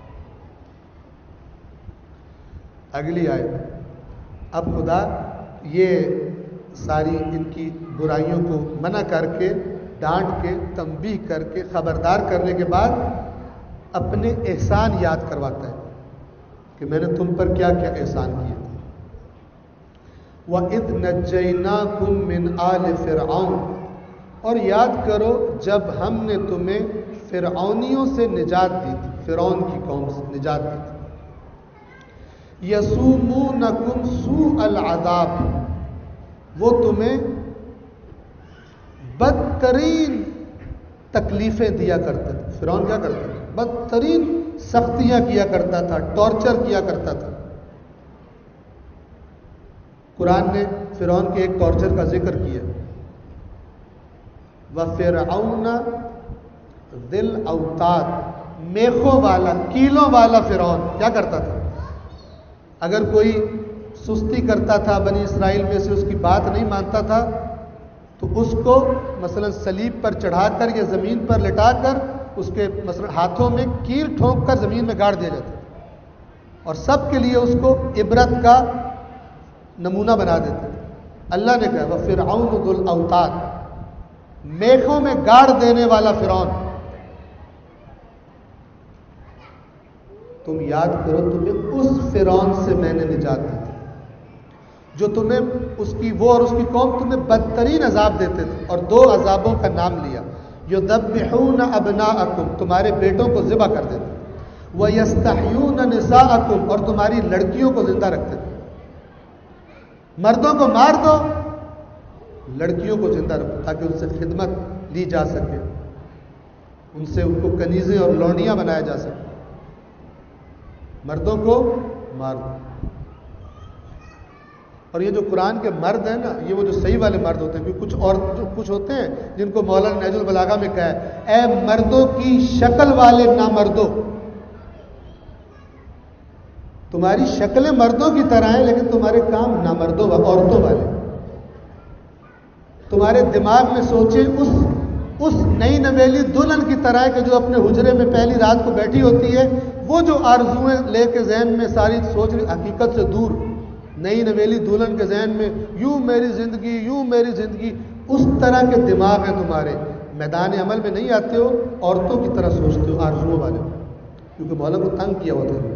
اگلی آیت، اب خدا یہ ساری ان کی برائیوں کو منع کر کے، ڈانٹ کے، تنبیہ کر کے، خبردار کرنے کے بعد اپنے احسان یاد کرواتا ہے کہ میں نے تم پر کیا کیا احسان کیے تھے. وَإِذْ نَجَّيْنَاكُمْ مِنْ آلِ فِرْعَوْنَ، اور یاد کرو جب ہم نے تمہیں فرعونیوں سے نجات دی تھی، فرعون کی قوم سے نجات دی تھی. یسومونکم سوء العذاب، وہ تمہیں بدترین تکلیفیں دیا کرتے تھے. فرعون کیا کرتا تھا؟ بدترین سختیاں کیا کرتا تھا، ٹارچر کیا کرتا تھا. قرآن نے فرعون کے ایک ٹارچر کا ذکر کیا، وَفِرْعَوْنَ ذِی الْأَوْتَادِ، میخوں والا، کیلوں والا فرعون کیا کرتا تھا؟ اگر کوئی سستی کرتا تھا بنی اسرائیل میں سے، اس کی بات نہیں مانتا تھا، تو اس کو مثلا صلیب پر چڑھا کر یا زمین پر لٹا کر اس کے مثلا ہاتھوں میں کیل ٹھونک کر زمین میں گاڑ دیا جاتا، اور سب کے لیے اس کو عبرت کا نمونہ بنا دیتے. اللہ نے کہا وَفِرْعَوْنُ ذُو الْأَوْتَادِ، میخوں میں گاڑ دینے والا فرعون. تم یاد کرو تمہیں اس فرعون سے میں نے نجات دی تھی جو تمہیں اس کی وہ اور اس کی قوم تمہیں بدترین عذاب دیتے تھے. اور دو عذابوں کا نام لیا، یذبحون ابناءکم، تمہارے بیٹوں کو ذبح کر دیتے، ویستحیون نساءکم، اور تمہاری لڑکیوں کو زندہ رکھتے تھے. مردوں کو مار دو، لڑکیوں کو زندہ رکھو تاکہ ان سے خدمت لی جا سکے، ان سے ان کو کنیزیں اور لونڈیاں بنایا جا سکے. مردوں کو مار دو. اور یہ جو قرآن کے مرد ہیں نا، یہ وہ جو صحیح والے مرد ہوتے ہیں، کچھ اور جو کچھ ہوتے ہیں جن کو مولانا نہج البلاغہ میں کہا ہے، اے مردوں کی شکل والے نامردوں، تمہاری شکلیں مردوں کی طرح ہیں لیکن تمہارے کام نامردوں عورتوں والے. تمہارے دماغ میں سوچیں اس اس نئی نویلی دلہن کی طرح ہے کہ جو اپنے حجرے میں پہلی رات کو بیٹھی ہوتی ہے، وہ جو آرزویں لے کے ذہن میں ساری سوچ رہی، حقیقت سے دور. نئی نویلی دلہن کے ذہن میں یوں میری زندگی، یوں میری زندگی، اس طرح کے دماغ ہیں تمہارے. میدان عمل میں نہیں آتے ہو، عورتوں کی طرح سوچتے ہو، آرزوؤں والے، کیونکہ مولا کو تنگ کیا ہوتا ہے.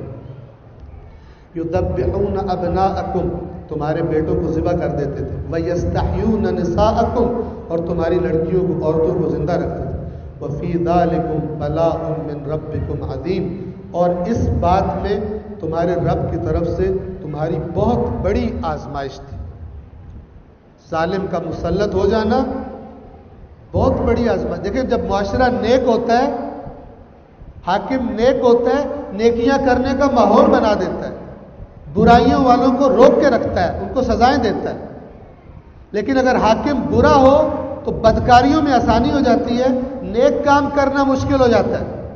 یذبحون ابناءکم، تمہارے بیٹوں کو ذبح کر دیتے تھے، وَيَسْتَحْيُونَ نِسَاءَكُمْ، اور تمہاری لڑکیوں کو، عورتوں کو زندہ رکھتے تھے. وَفِي ذَلِكُمْ بَلَاءٌ مِّن رَبِّكُمْ عَظِيمٌ، اور اس بات میں تمہارے رب کی طرف سے تمہاری بہت بڑی آزمائش تھی. ظالم کا مسلط ہو جانا بہت بڑی آزمائش. دیکھیں جب معاشرہ نیک ہوتا ہے، حاکم نیک ہوتا ہے، نیکیاں کرنے کا ماحول بنا دیتا ہے، برائیوں والوں کو روک کے رکھتا ہے، ان کو سزائیں دیتا ہے. لیکن اگر حاکم برا ہو تو بدکاریوں میں آسانی ہو جاتی ہے، نیک کام کرنا مشکل ہو جاتا ہے.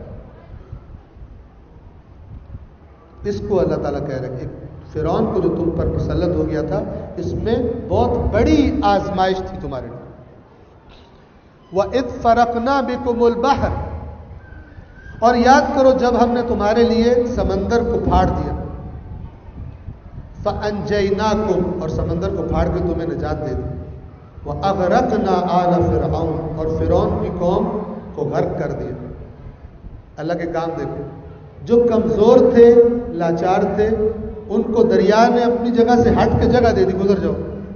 اس کو اللہ تعالیٰ کہہ رہے ہیں فرعون کو جو تم پر مسلط ہو گیا تھا، اس میں بہت بڑی آزمائش تھی تمہارے لیے۔ وَإِذْ فَرَقْنَا بِكُمُ الْبَحْرَ، اور یاد کرو جب ہم نے تمہارے لیے سمندر کو پھاڑ دیا، فَأَنْجَيْنَاكُمْ، اور سمندر کو پھاڑ کے تمہیں نجات دے دی، وَأَغْرَقْنَا آلَ فِرْعَوْنَ، اور فرعون کی قوم کو غرق کر دیا۔ اللہ کے کام دیکھو، جو کمزور تھے، لاچار تھے، ان کو دریا نے اپنی جگہ سے ہٹ کے جگہ دے دی، گزر جاؤ۔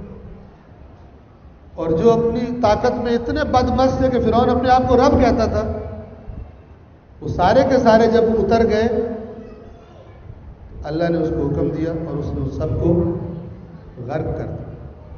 اور جو اپنی طاقت میں اتنے بدمست تھے کہ فرعون اپنے آپ کو رب کہتا تھا، وہ سارے کے سارے جب اتر گئے، اللہ نے اس کو حکم دیا اور اس نے اس سب کو غرق کر دیا۔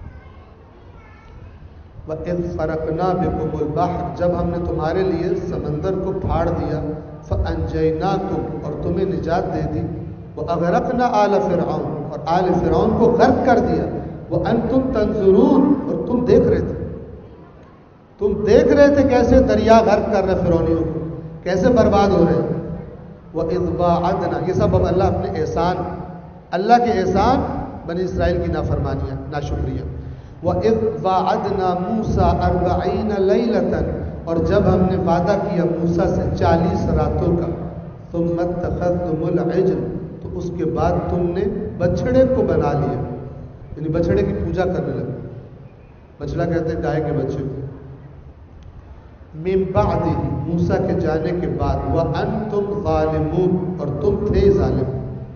وَإِذْ فَرَقْنَا بِكُمُ الْبَحْرَ، جب ہم نے تمہارے لیے سمندر کو پھاڑ دیا، فَأَنْجَيْنَاكُمْ، اور تمہیں نجات دے دی، وَأَغْرَقْنَا آلَ فِرْعَوْنَ، اور آل فرعون کو غرق کر دیا، وَأَنْتُمْ تَنْظُرُونَ، اور تم دیکھ رہے تھے، تم دیکھ رہے تھے کیسے دریا غرق کر رہے فرعونیوں کو، کیسے برباد ہو رہے ہیں۔ وَإِذْ وَعَدْنَا، یہ سب اب اللہ اپنے احسان، اللہ کے احسان بنی اسرائیل کی نافرمانیاں، ناشکریہ۔ وَإِذْ وَعَدْنَا مُوسَىٰ أَرْبَعِينَ لَيْلَةً، اور جب ہم نے وعدہ کیا موسیٰ سے چالیس راتوں کا، ثُمَّ اتَّخَذْتُمُ الْعِجْلَ، تو اس کے بعد تم نے بچڑے کو بنا لیا، یعنی بچڑے کی پوجا کرنے لگے۔ بچڑا کہتے ہیں گائے کے بچے کو۔ مِن بَعْدِهِ، موسیٰ کے جانے کے بعد، وَأَنْتُمْ ظَالِمُونَ، اور تم تھے ظالم۔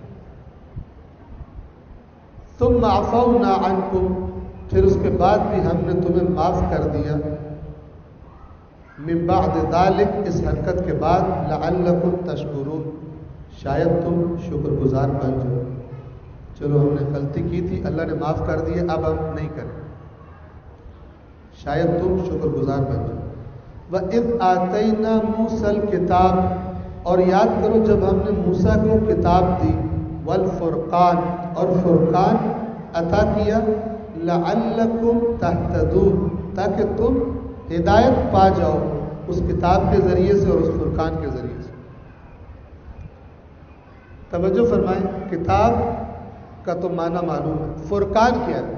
ثُمَّ عَفَوْنَا عَنْكُمْ، پھر اس کے بعد بھی ہم نے تمہیں معاف کر دیا۔ من بعد ذلك، اس حرکت کے بعد، لعلکم تشکرون، شاید تم شکر گزار بن جاؤ۔ چلو ہم نے غلطی کی تھی، اللہ نے معاف کر دی، اب ہم نہیں کریں، شاید تم شکر گزار بن جاؤ۔ وَإِذْ آتَيْنَا مُوسَى الْكِتَابَ، اور یاد کرو جب ہم نے موسیٰ کو کتاب دی، والفرقان، اور فرقان عطا کیا، لعلکم تہتدون، تاکہ تم ہدایت پا جاؤ اس کتاب کے ذریعے سے اور اس فرقان کے ذریعے سے۔ توجہ فرمائیں، کتاب کا تو معنی معلوم ہے، فرقان کیا ہے؟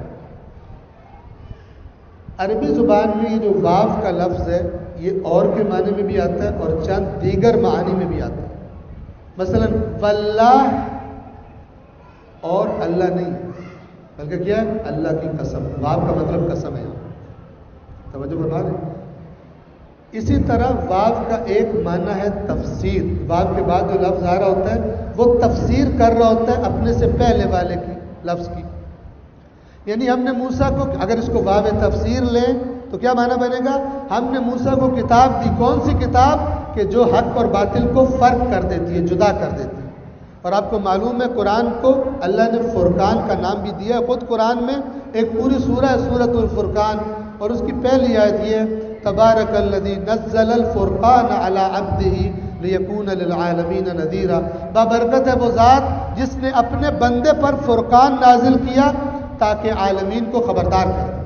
عربی زبان میں یہ جو واو کا لفظ ہے، یہ اور کے معنی میں بھی آتا ہے اور چند دیگر معانی میں بھی آتا ہے۔ مثلا واللہ، اور اللہ نہیں بلکہ کیا ہے؟ اللہ کی قسم، واو کا مطلب قسم ہے، توجہ فرما رہے۔ اسی طرح واو کا ایک معنی ہے تفسیر، واو کے بعد جو لفظ آ رہا ہوتا ہے وہ تفسیر کر رہا ہوتا ہے اپنے سے پہلے والے کی لفظ کی، یعنی ہم نے موسیٰ کو، اگر اس کو واو تفسیر لیں تو کیا معنی بنے گا؟ ہم نے موسیٰ کو کتاب دی، کون سی کتاب؟ کہ جو حق اور باطل کو فرق کر دیتی ہے، جدا کر دیتی ہے۔ اور آپ کو معلوم ہے قرآن کو اللہ نے فرقان کا نام بھی دیا ہے، خود قرآن میں ایک پوری سورہ ہے سورۃ الفرقان، اور اس کی پہلی آیت یہ ہے، تبارک الذی نزل الفرقان علی عبدہ لیکون للعالمین نذیرا، بابرکت ہے وہ ذات جس نے اپنے بندے پر فرقان نازل کیا تاکہ عالمین کو خبردار کر دے،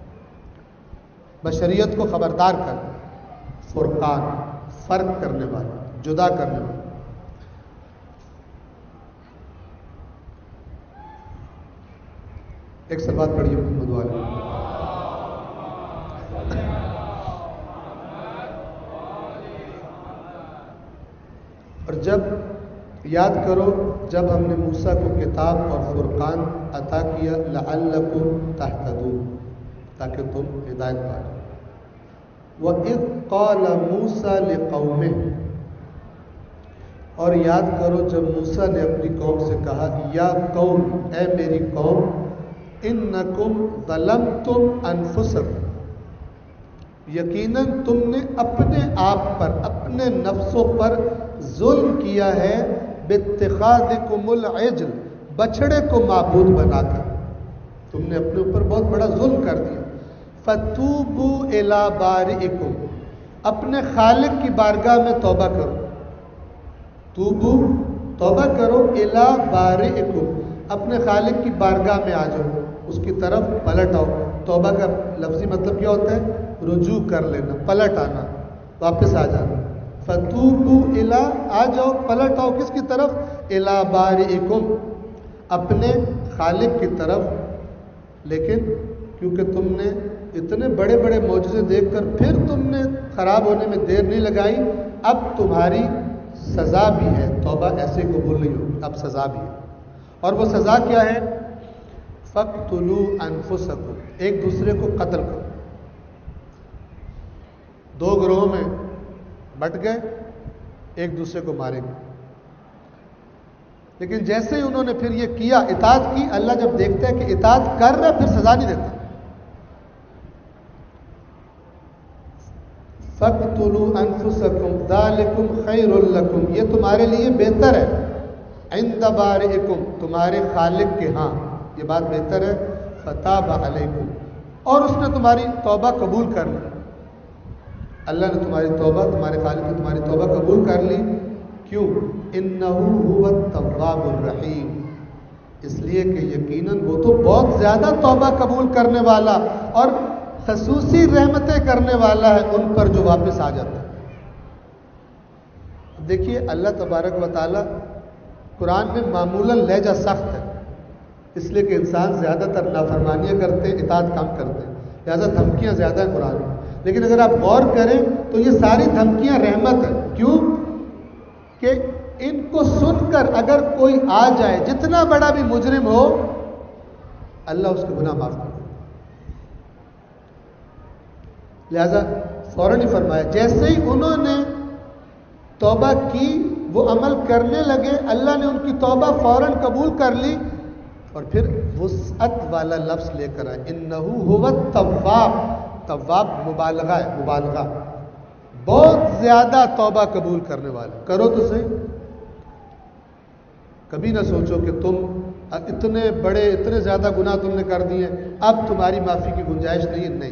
بشریت کو خبردار کر دے۔ فرقان، فرق کرنے والا، جدا کرنے والا۔ ایک سلوات پڑھیے محمد والے۔ اور جب یاد کرو جب ہم نے موسیٰ کو کتاب اور فرقان عطا کیا، لعلکم تہتدون، تاکہ تم ہدایت پاؤ۔ وَإِذْ قَالَ مُوسَىٰ لِقَوْمِهِ، اور یاد کرو جب موسیٰ نے اپنی قوم سے کہا، یا قوم، اے میری قوم، انکم ظلمتم انفسکم، یقیناً تم نے اپنے آپ پر، اپنے نفسوں پر ظلم کیا ہے، باتخاذکم العجل، بچڑے کو معبود بنا کر تم نے اپنے اوپر بہت بڑا ظلم کر دیا۔ فتوبوا الی بارئکم، اپنے خالق کی بارگاہ میں توبہ کرو، توبو توبہ کرو، الی بارئکم، اپنے خالق کی بارگاہ میں آ جاؤ، اس کی طرف پلٹ آؤ۔ توبہ کا لفظی مطلب کیا ہوتا ہے؟ رجوع کر لینا، پلٹ آنا، واپس آ جانا۔ فتوبو الا، آ جاؤ پلٹ آؤ کس کی طرف؟ الا بارئکم، اپنے خالق کی طرف. لیکن کیونکہ تم نے اتنے بڑے بڑے معجزے دیکھ کر پھر تم نے خراب ہونے میں دیر نہیں لگائی، اب تمہاری سزا بھی ہے. توبہ ایسے قبول نہیں ہوگی، اب سزا بھی ہے. اور وہ سزا کیا ہے؟ فَاقْتُلُوا أَنفُسَكُمْ، ایک دوسرے کو قتل کرو. دو گروہوں میں بٹ گئے، ایک دوسرے کو ماریں گے. لیکن جیسے ہی انہوں نے پھر یہ کیا، اطاعت کی، اللہ جب دیکھتا ہے کہ اطاعت کر رہے پھر سزا نہیں دیتا. فَاقْتُلُوا أَنفُسَكُمْ ذَلِكُمْ خَيْرٌ لَكُمْ، یہ تمہارے لیے بہتر ہے. عِنْدَ بَارِئِكُمْ، تمہارے خالق کے ہاں یہ بات بہتر ہے. فَتَابَ عَلَيْكُمْ، اور اس نے تمہاری توبہ قبول کر لی. اللہ نے تمہاری توبہ، تمہارے خالق نے تمہاری توبہ قبول کر لی. کیوں؟ اِنَّهُ هُوَ التَّوَّابُ الرَّحِيمُ، اس لیے کہ یقیناً وہ تو بہت زیادہ توبہ قبول کرنے والا اور خصوصی رحمتیں کرنے والا ہے ان پر جو واپس آ جاتا ہے. دیکھیے اللہ تبارک و تعالیٰ قرآن میں معمولاً لہجہ سخت ہے، اس لیے کہ انسان زیادہ تر نافرمانیاں کرتے ہیں، اطاعت کم کرتے ہیں، لہذا دھمکیاں زیادہ ہیں قرآن میں. لیکن اگر آپ غور کریں تو یہ ساری دھمکیاں رحمت ہیں. کیوں؟ کہ ان کو سن کر اگر کوئی آ جائے، جتنا بڑا بھی مجرم ہو، اللہ اس کے گناہ معاف کر دے. لہذا فوراً ہی فرمایا جیسے ہی انہوں نے توبہ کی، وہ عمل کرنے لگے، اللہ نے ان کی توبہ فوراً قبول کر لی. اور پھر وسعت والا لفظ لے کر آئے، انہو هو التواب. تواب مبالغہ ہے، مبالغہ، بہت زیادہ توبہ قبول کرنے والے. کرو تو صحیح. کبھی نہ سوچو کہ تم اتنے بڑے اتنے زیادہ گناہ تم نے کر دیے اب تمہاری معافی کی گنجائش نہیں. نہیں،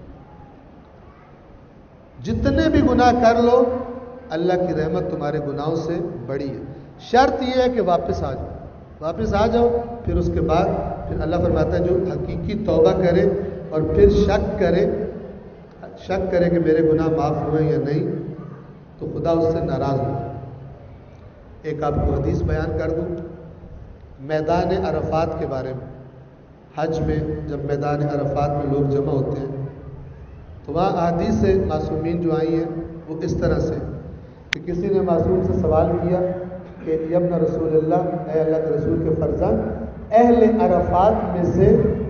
جتنے بھی گناہ کر لو اللہ کی رحمت تمہارے گناہوں سے بڑی ہے. شرط یہ ہے کہ واپس آ جاؤ، واپس آ جاؤ. پھر اس کے بعد پھر اللہ فرماتا ہے جو حقیقی توبہ کرے اور پھر شک کرے شک کرے کہ میرے گناہ معاف ہوئے یا نہیں، تو خدا اس سے ناراض ہو. ایک آپ کو حدیث بیان کر دوں میدان عرفات کے بارے میں. حج میں جب میدان عرفات میں لوگ جمع ہوتے ہیں تو وہاں احادیث سے معصومین جو آئی ہیں وہ اس طرح سے کہ کسی نے معصوم سے سوال کیا کہ ابن رسول اللہ، اے اللہ کے رسول کے فرزند، اہل عرفات میں سے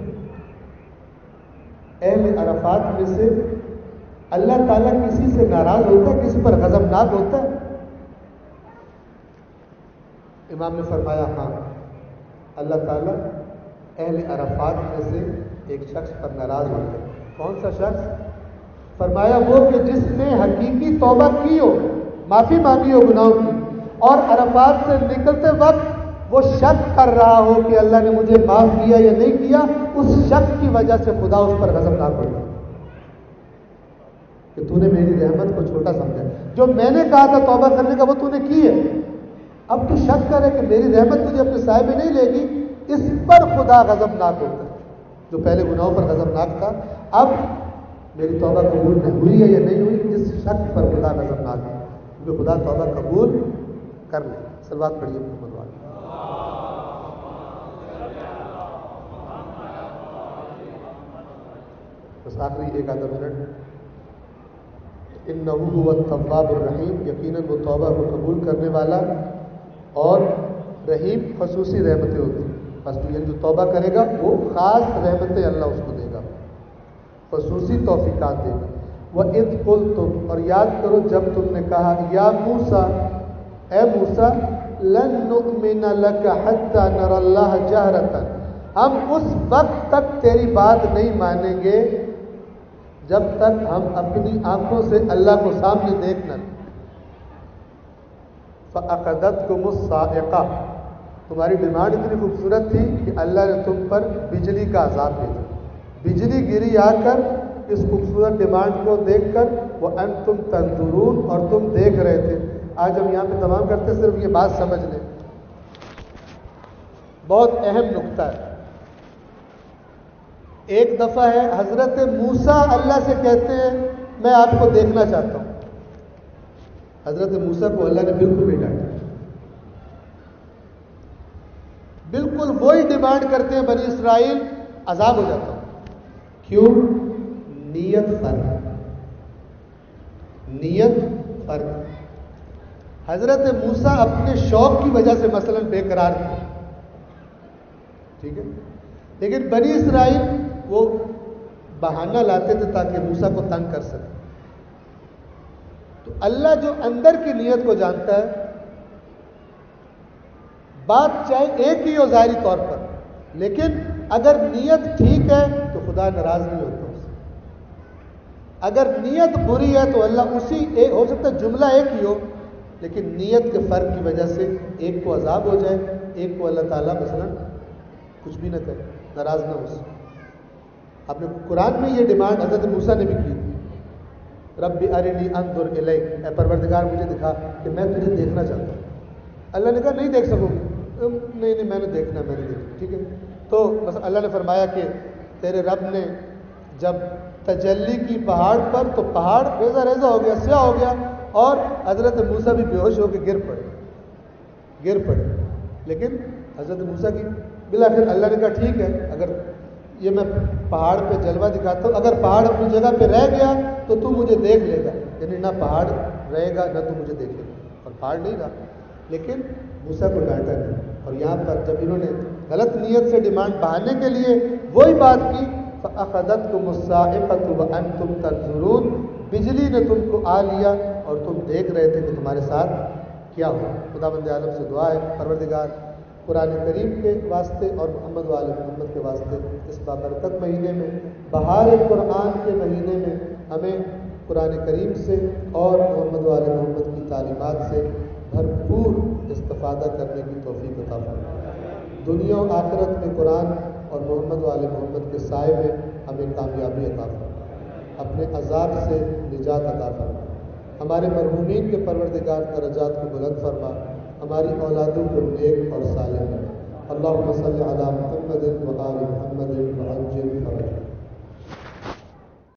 اہل عرفات میں سے اللہ تعالیٰ کسی سے ناراض ہوتا ہے، کسی پر غضبناک ہوتا ہے؟ امام نے فرمایا ہاں، اللہ تعالیٰ اہل عرفات میں سے ایک شخص پر ناراض ہوتا ہے. کون سا شخص؟ فرمایا وہ کہ جس نے حقیقی توبہ کی ہو، معافی مانگی ہو گناہوں کی، اور عرفات سے نکلتے وقت وہ شک کر رہا ہو کہ اللہ نے مجھے معاف کیا یا نہیں کیا. اس شک کی وجہ سے خدا اس پر غضبناک ہو جائے کہ تو نے میری رحمت کو چھوٹا سمجھا، جو میں نے کہا تھا توبہ کرنے کا وہ تو نے کی ہے، اب تو شک کرے کہ میری رحمت مجھے اپنے سائے میں نہیں لے گی. اس پر خدا غضبناک ہوتا ہے. جو پہلے گناہوں پر غضبناک تھا اب میری توبہ قبول ہوئی ہے یا نہیں ہوئی، اس شک پر خدا غضبناک ہے، کیونکہ خدا توبہ قبول کر لے. صلوات پڑھیے محمد والے. بس آخری ایک آدھا منٹ. انہ هو التواب الرحیم، یقیناً وہ توبہ کو قبول کرنے والا اور رحیم، خصوصی رحمتیں ہوتی ہیں. بس یعنی جو توبہ کرے گا وہ خاص رحمتیں اللہ اس کو دے گا، خصوصی توفیقات دے گا. وَإِذْ قُلْتُمْ، اور یاد کرو جب تم نے کہا، یا موسیٰ، اے موسیٰ، لن نؤمن لک حتی نری اللہ جہرۃ، ہم اس وقت تک تیری بات نہیں مانیں گے جب تک ہم اپنی آنکھوں سے اللہ کو سامنے دیکھ نہ لیں. فَأَخَذَتْكُمُ الصَّاعِقَةُ، تمہاری ڈیمانڈ اتنی خوبصورت تھی کہ اللہ نے تم پر بجلی کا عذاب بھیجا. بجلی گری آ کر اس خوبصورت ڈیمانڈ کو دیکھ کر، وَأَنْتُمْ تَنْظُرُونَ، اور تم دیکھ رہے تھے. آج ہم یہاں پہ تمام کرتے صرف یہ بات سمجھ لیں، بہت اہم نقطہ ہے. ایک دفعہ ہے حضرت موسیٰ اللہ سے کہتے ہیں میں آپ کو دیکھنا چاہتا ہوں. حضرت موسیٰ کو اللہ نے بالکل نہیں ڈانٹا. بالکل وہی ڈیمانڈ کرتے ہیں بنی اسرائیل، عذاب ہو جاتا ہوں. کیوں؟ نیت فرق، نیت فرق. حضرت موسیٰ اپنے شوق کی وجہ سے مثلا بے قرار تھے، ٹھیک ہے، لیکن بنی اسرائیل وہ بہانہ لاتے تھے تاکہ موسیٰ کو تنگ کر سکے. تو اللہ جو اندر کی نیت کو جانتا ہے، بات چاہے ایک ہی ہو ظاہری طور پر، لیکن اگر نیت ٹھیک ہے تو خدا ناراض نہیں ہوتا اس سے. اگر نیت بری ہے تو اللہ اسی ایک، ہو سکتا ہے جملہ ایک ہی ہو لیکن نیت کے فرق کی وجہ سے ایک کو عذاب ہو جائے، ایک کو اللہ تعالیٰ مثلا کچھ بھی نہ کرے، ناراض نہ ہو. آپ نے قرآن میں یہ ڈیمانڈ حضرت موسیٰ نے بھی کی تھی، رب ارنی انظر الیک، اے پروردگار مجھے دکھا کہ میں تجھے دیکھنا چاہتا ہوں. اللہ نے کہا نہیں دیکھ سکو گے. نہیں نہیں میں نے دیکھنا میں نے دیکھنا ٹھیک ہے. تو بس اللہ نے فرمایا کہ تیرے رب نے جب تجلی کی پہاڑ پر تو پہاڑ ریزہ ریزہ ہو گیا، سیاہ ہو گیا، اور حضرت موسیٰ بھی بے ہوش ہو کے گر پڑے گر پڑے لیکن حضرت موسیٰ کی بالآخر اللہ نے کہا ٹھیک ہے، اگر یہ میں پہاڑ پہ جلوہ دکھاتا ہوں، اگر پہاڑ اپنی جگہ پہ رہ گیا تو تو مجھے دیکھ لے گا. یعنی نہ پہاڑ رہے گا نہ تو مجھے دیکھے گا، اور پہاڑ نہیں رہا. لیکن موسیٰ کو ڈانٹا نہیں. اور یہاں پر جب انہوں نے غلط نیت سے ڈیمانڈ بڑھانے کے لیے وہی بات کی، فَأَخَذَتْكُمُ الصَّاعِقَةُ وَأَنْتُمْ تَنظُرُونَ، بجلی نے تم کو آ لیا اور تم دیکھ رہے تھے کہ تمہارے ساتھ کیا ہوا. خداوند عالم سے دعا ہے پروردگار قرآن کریم کے واسطے اور محمد وآل محمد کے واسطے اس بابرکت مہینے میں، بہار قرآن کے مہینے میں، ہمیں قرآن کریم سے اور محمد وآل محمد کی تعلیمات سے بھرپور استفادہ کرنے کی توفیق عطا فرمائے. دنیا و آخرت میں قرآن اور محمد وآل محمد کے سائے میں ہمیں کامیابی عطا فرمائے، اپنے عذاب سے نجات عطا فرمائے. ہمارے مرحومین کے پروردگار درجات کو بلند فرما، ہماری اولادوں کو نیک اور صالح بنا. اللہم صلی علی محمد و آل محمد وعجل فرجہ.